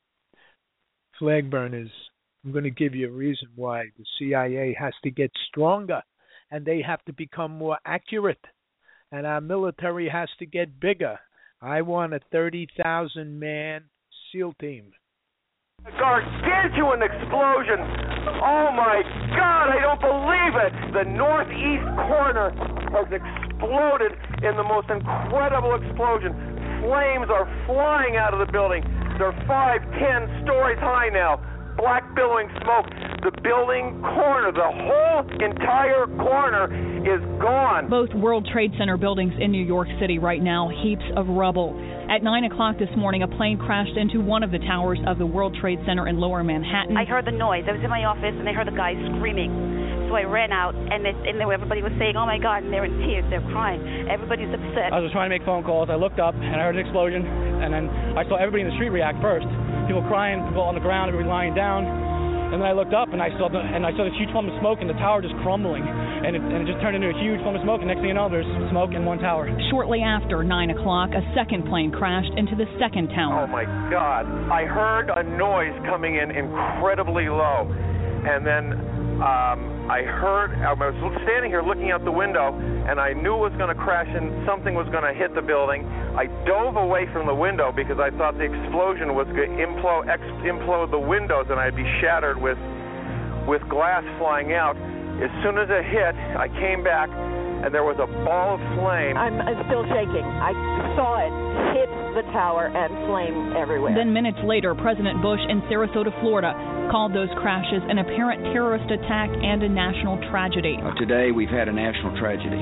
flag burners, I'm going to give you a reason why the CIA has to get stronger and they have to become more accurate. And our military has to get bigger. I want a 30,000-man SEAL team. A gargantuan explosion. Oh my God, I don't believe it. The northeast corner has exploded in the most incredible explosion. Flames are flying out of the building. They're 5-10 stories high now. Black billowing smoke. The building corner, the whole entire corner is gone. Both World Trade Center buildings in New York City right now, heaps of rubble. At 9 o'clock this morning, a plane crashed into one of the towers of the World Trade Center in Lower Manhattan. I heard the noise. I was in my office, and I heard the guy screaming. So I ran out, and everybody was saying, oh, my God, and they're in tears. They're crying. Everybody's upset. I was trying to make phone calls. I looked up, and I heard an explosion, and then I saw everybody in the street react first. People crying, people on the ground, everybody lying down. And then I looked up, and I saw this huge plume of smoke, and the tower just crumbling. And it just turned into a huge plume of smoke, and next thing you know, there's smoke in one tower. Shortly after 9 o'clock, a second plane crashed into the second tower. Oh, my God. I heard a noise coming in incredibly low. And then I was standing here looking out the window, and I knew it was going to crash and something was going to hit the building. I dove away from the window because I thought the explosion was going to implode the windows and I'd be shattered with glass flying out. As soon as it hit, I came back, and there was a ball of flame. I'm still shaking. I saw it hit the tower and flame everywhere. Then minutes later, President Bush in Sarasota, Florida, called those crashes an apparent terrorist attack and a national tragedy. Today, we've had a national tragedy.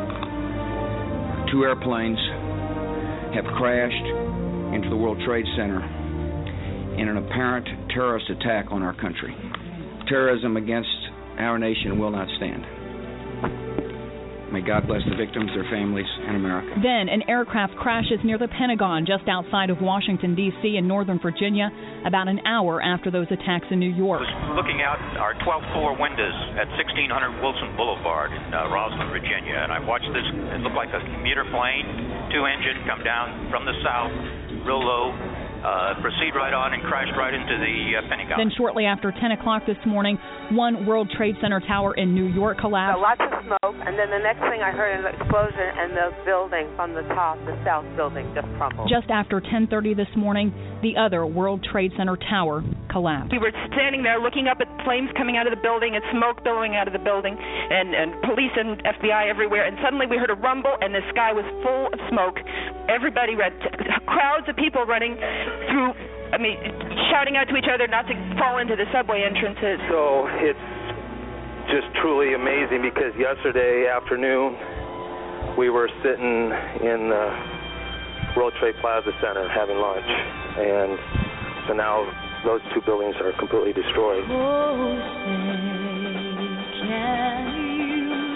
2 airplanes have crashed into the World Trade Center in an apparent terrorist attack on our country. Terrorism against our nation will not stand. May God bless the victims, their families, and America. Then an aircraft crashes near the Pentagon just outside of Washington, D.C. in Northern Virginia about an hour after those attacks in New York. I was looking out our 12th floor windows at 1600 Wilson Boulevard in Rosslyn, Virginia, and I watched this. It looked like a commuter plane, 2-engine, come down from the south, real low, proceed right on and crashed right into the Pentagon. Then shortly after 10 o'clock this morning, one World Trade Center tower in New York collapsed. Lots of smoke, and then the next thing I heard an explosion, and the building from the top, the south building, just crumbled. Just after 10:30 this morning, the other World Trade Center tower collapsed. We were standing there looking up at flames coming out of the building and smoke billowing out of the building, and police and FBI everywhere, and suddenly we heard a rumble, and the sky was full of smoke. Everybody crowds of people running through, shouting out to each other not to fall into the subway entrances. So it's just truly amazing because yesterday afternoon we were sitting in the World Trade Plaza Center having lunch, and so now those 2 buildings are completely destroyed. Oh, say, can you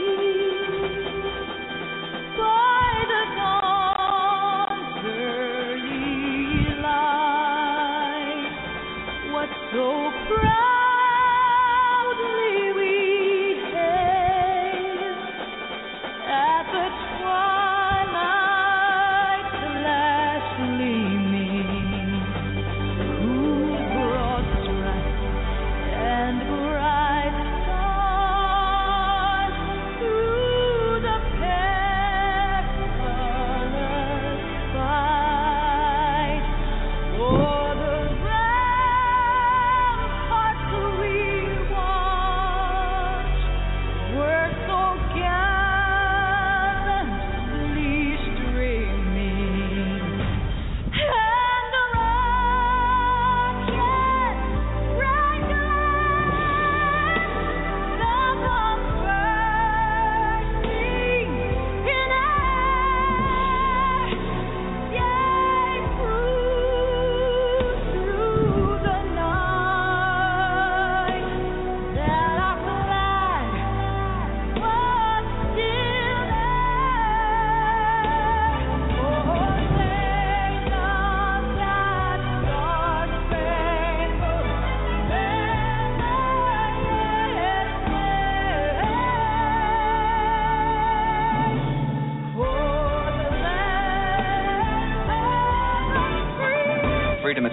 see by the dawn's early light what so proudly we hailed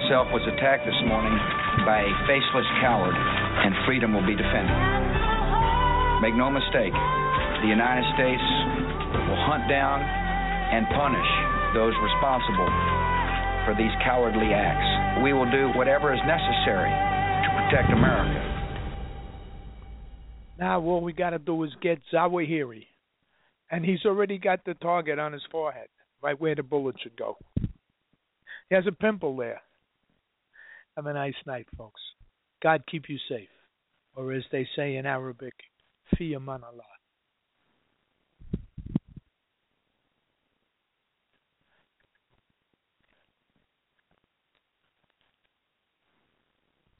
itself was attacked this morning by a faceless coward, and freedom will be defended. Make no mistake, the United States will hunt down and punish those responsible for these cowardly acts. We will do whatever is necessary to protect America. Now all we got to do is get Zawahiri, and he's already got the target on his forehead, right where the bullet should go. He has a pimple there. Have a nice night, folks. God keep you safe, or as they say in Arabic, fi aman Allah.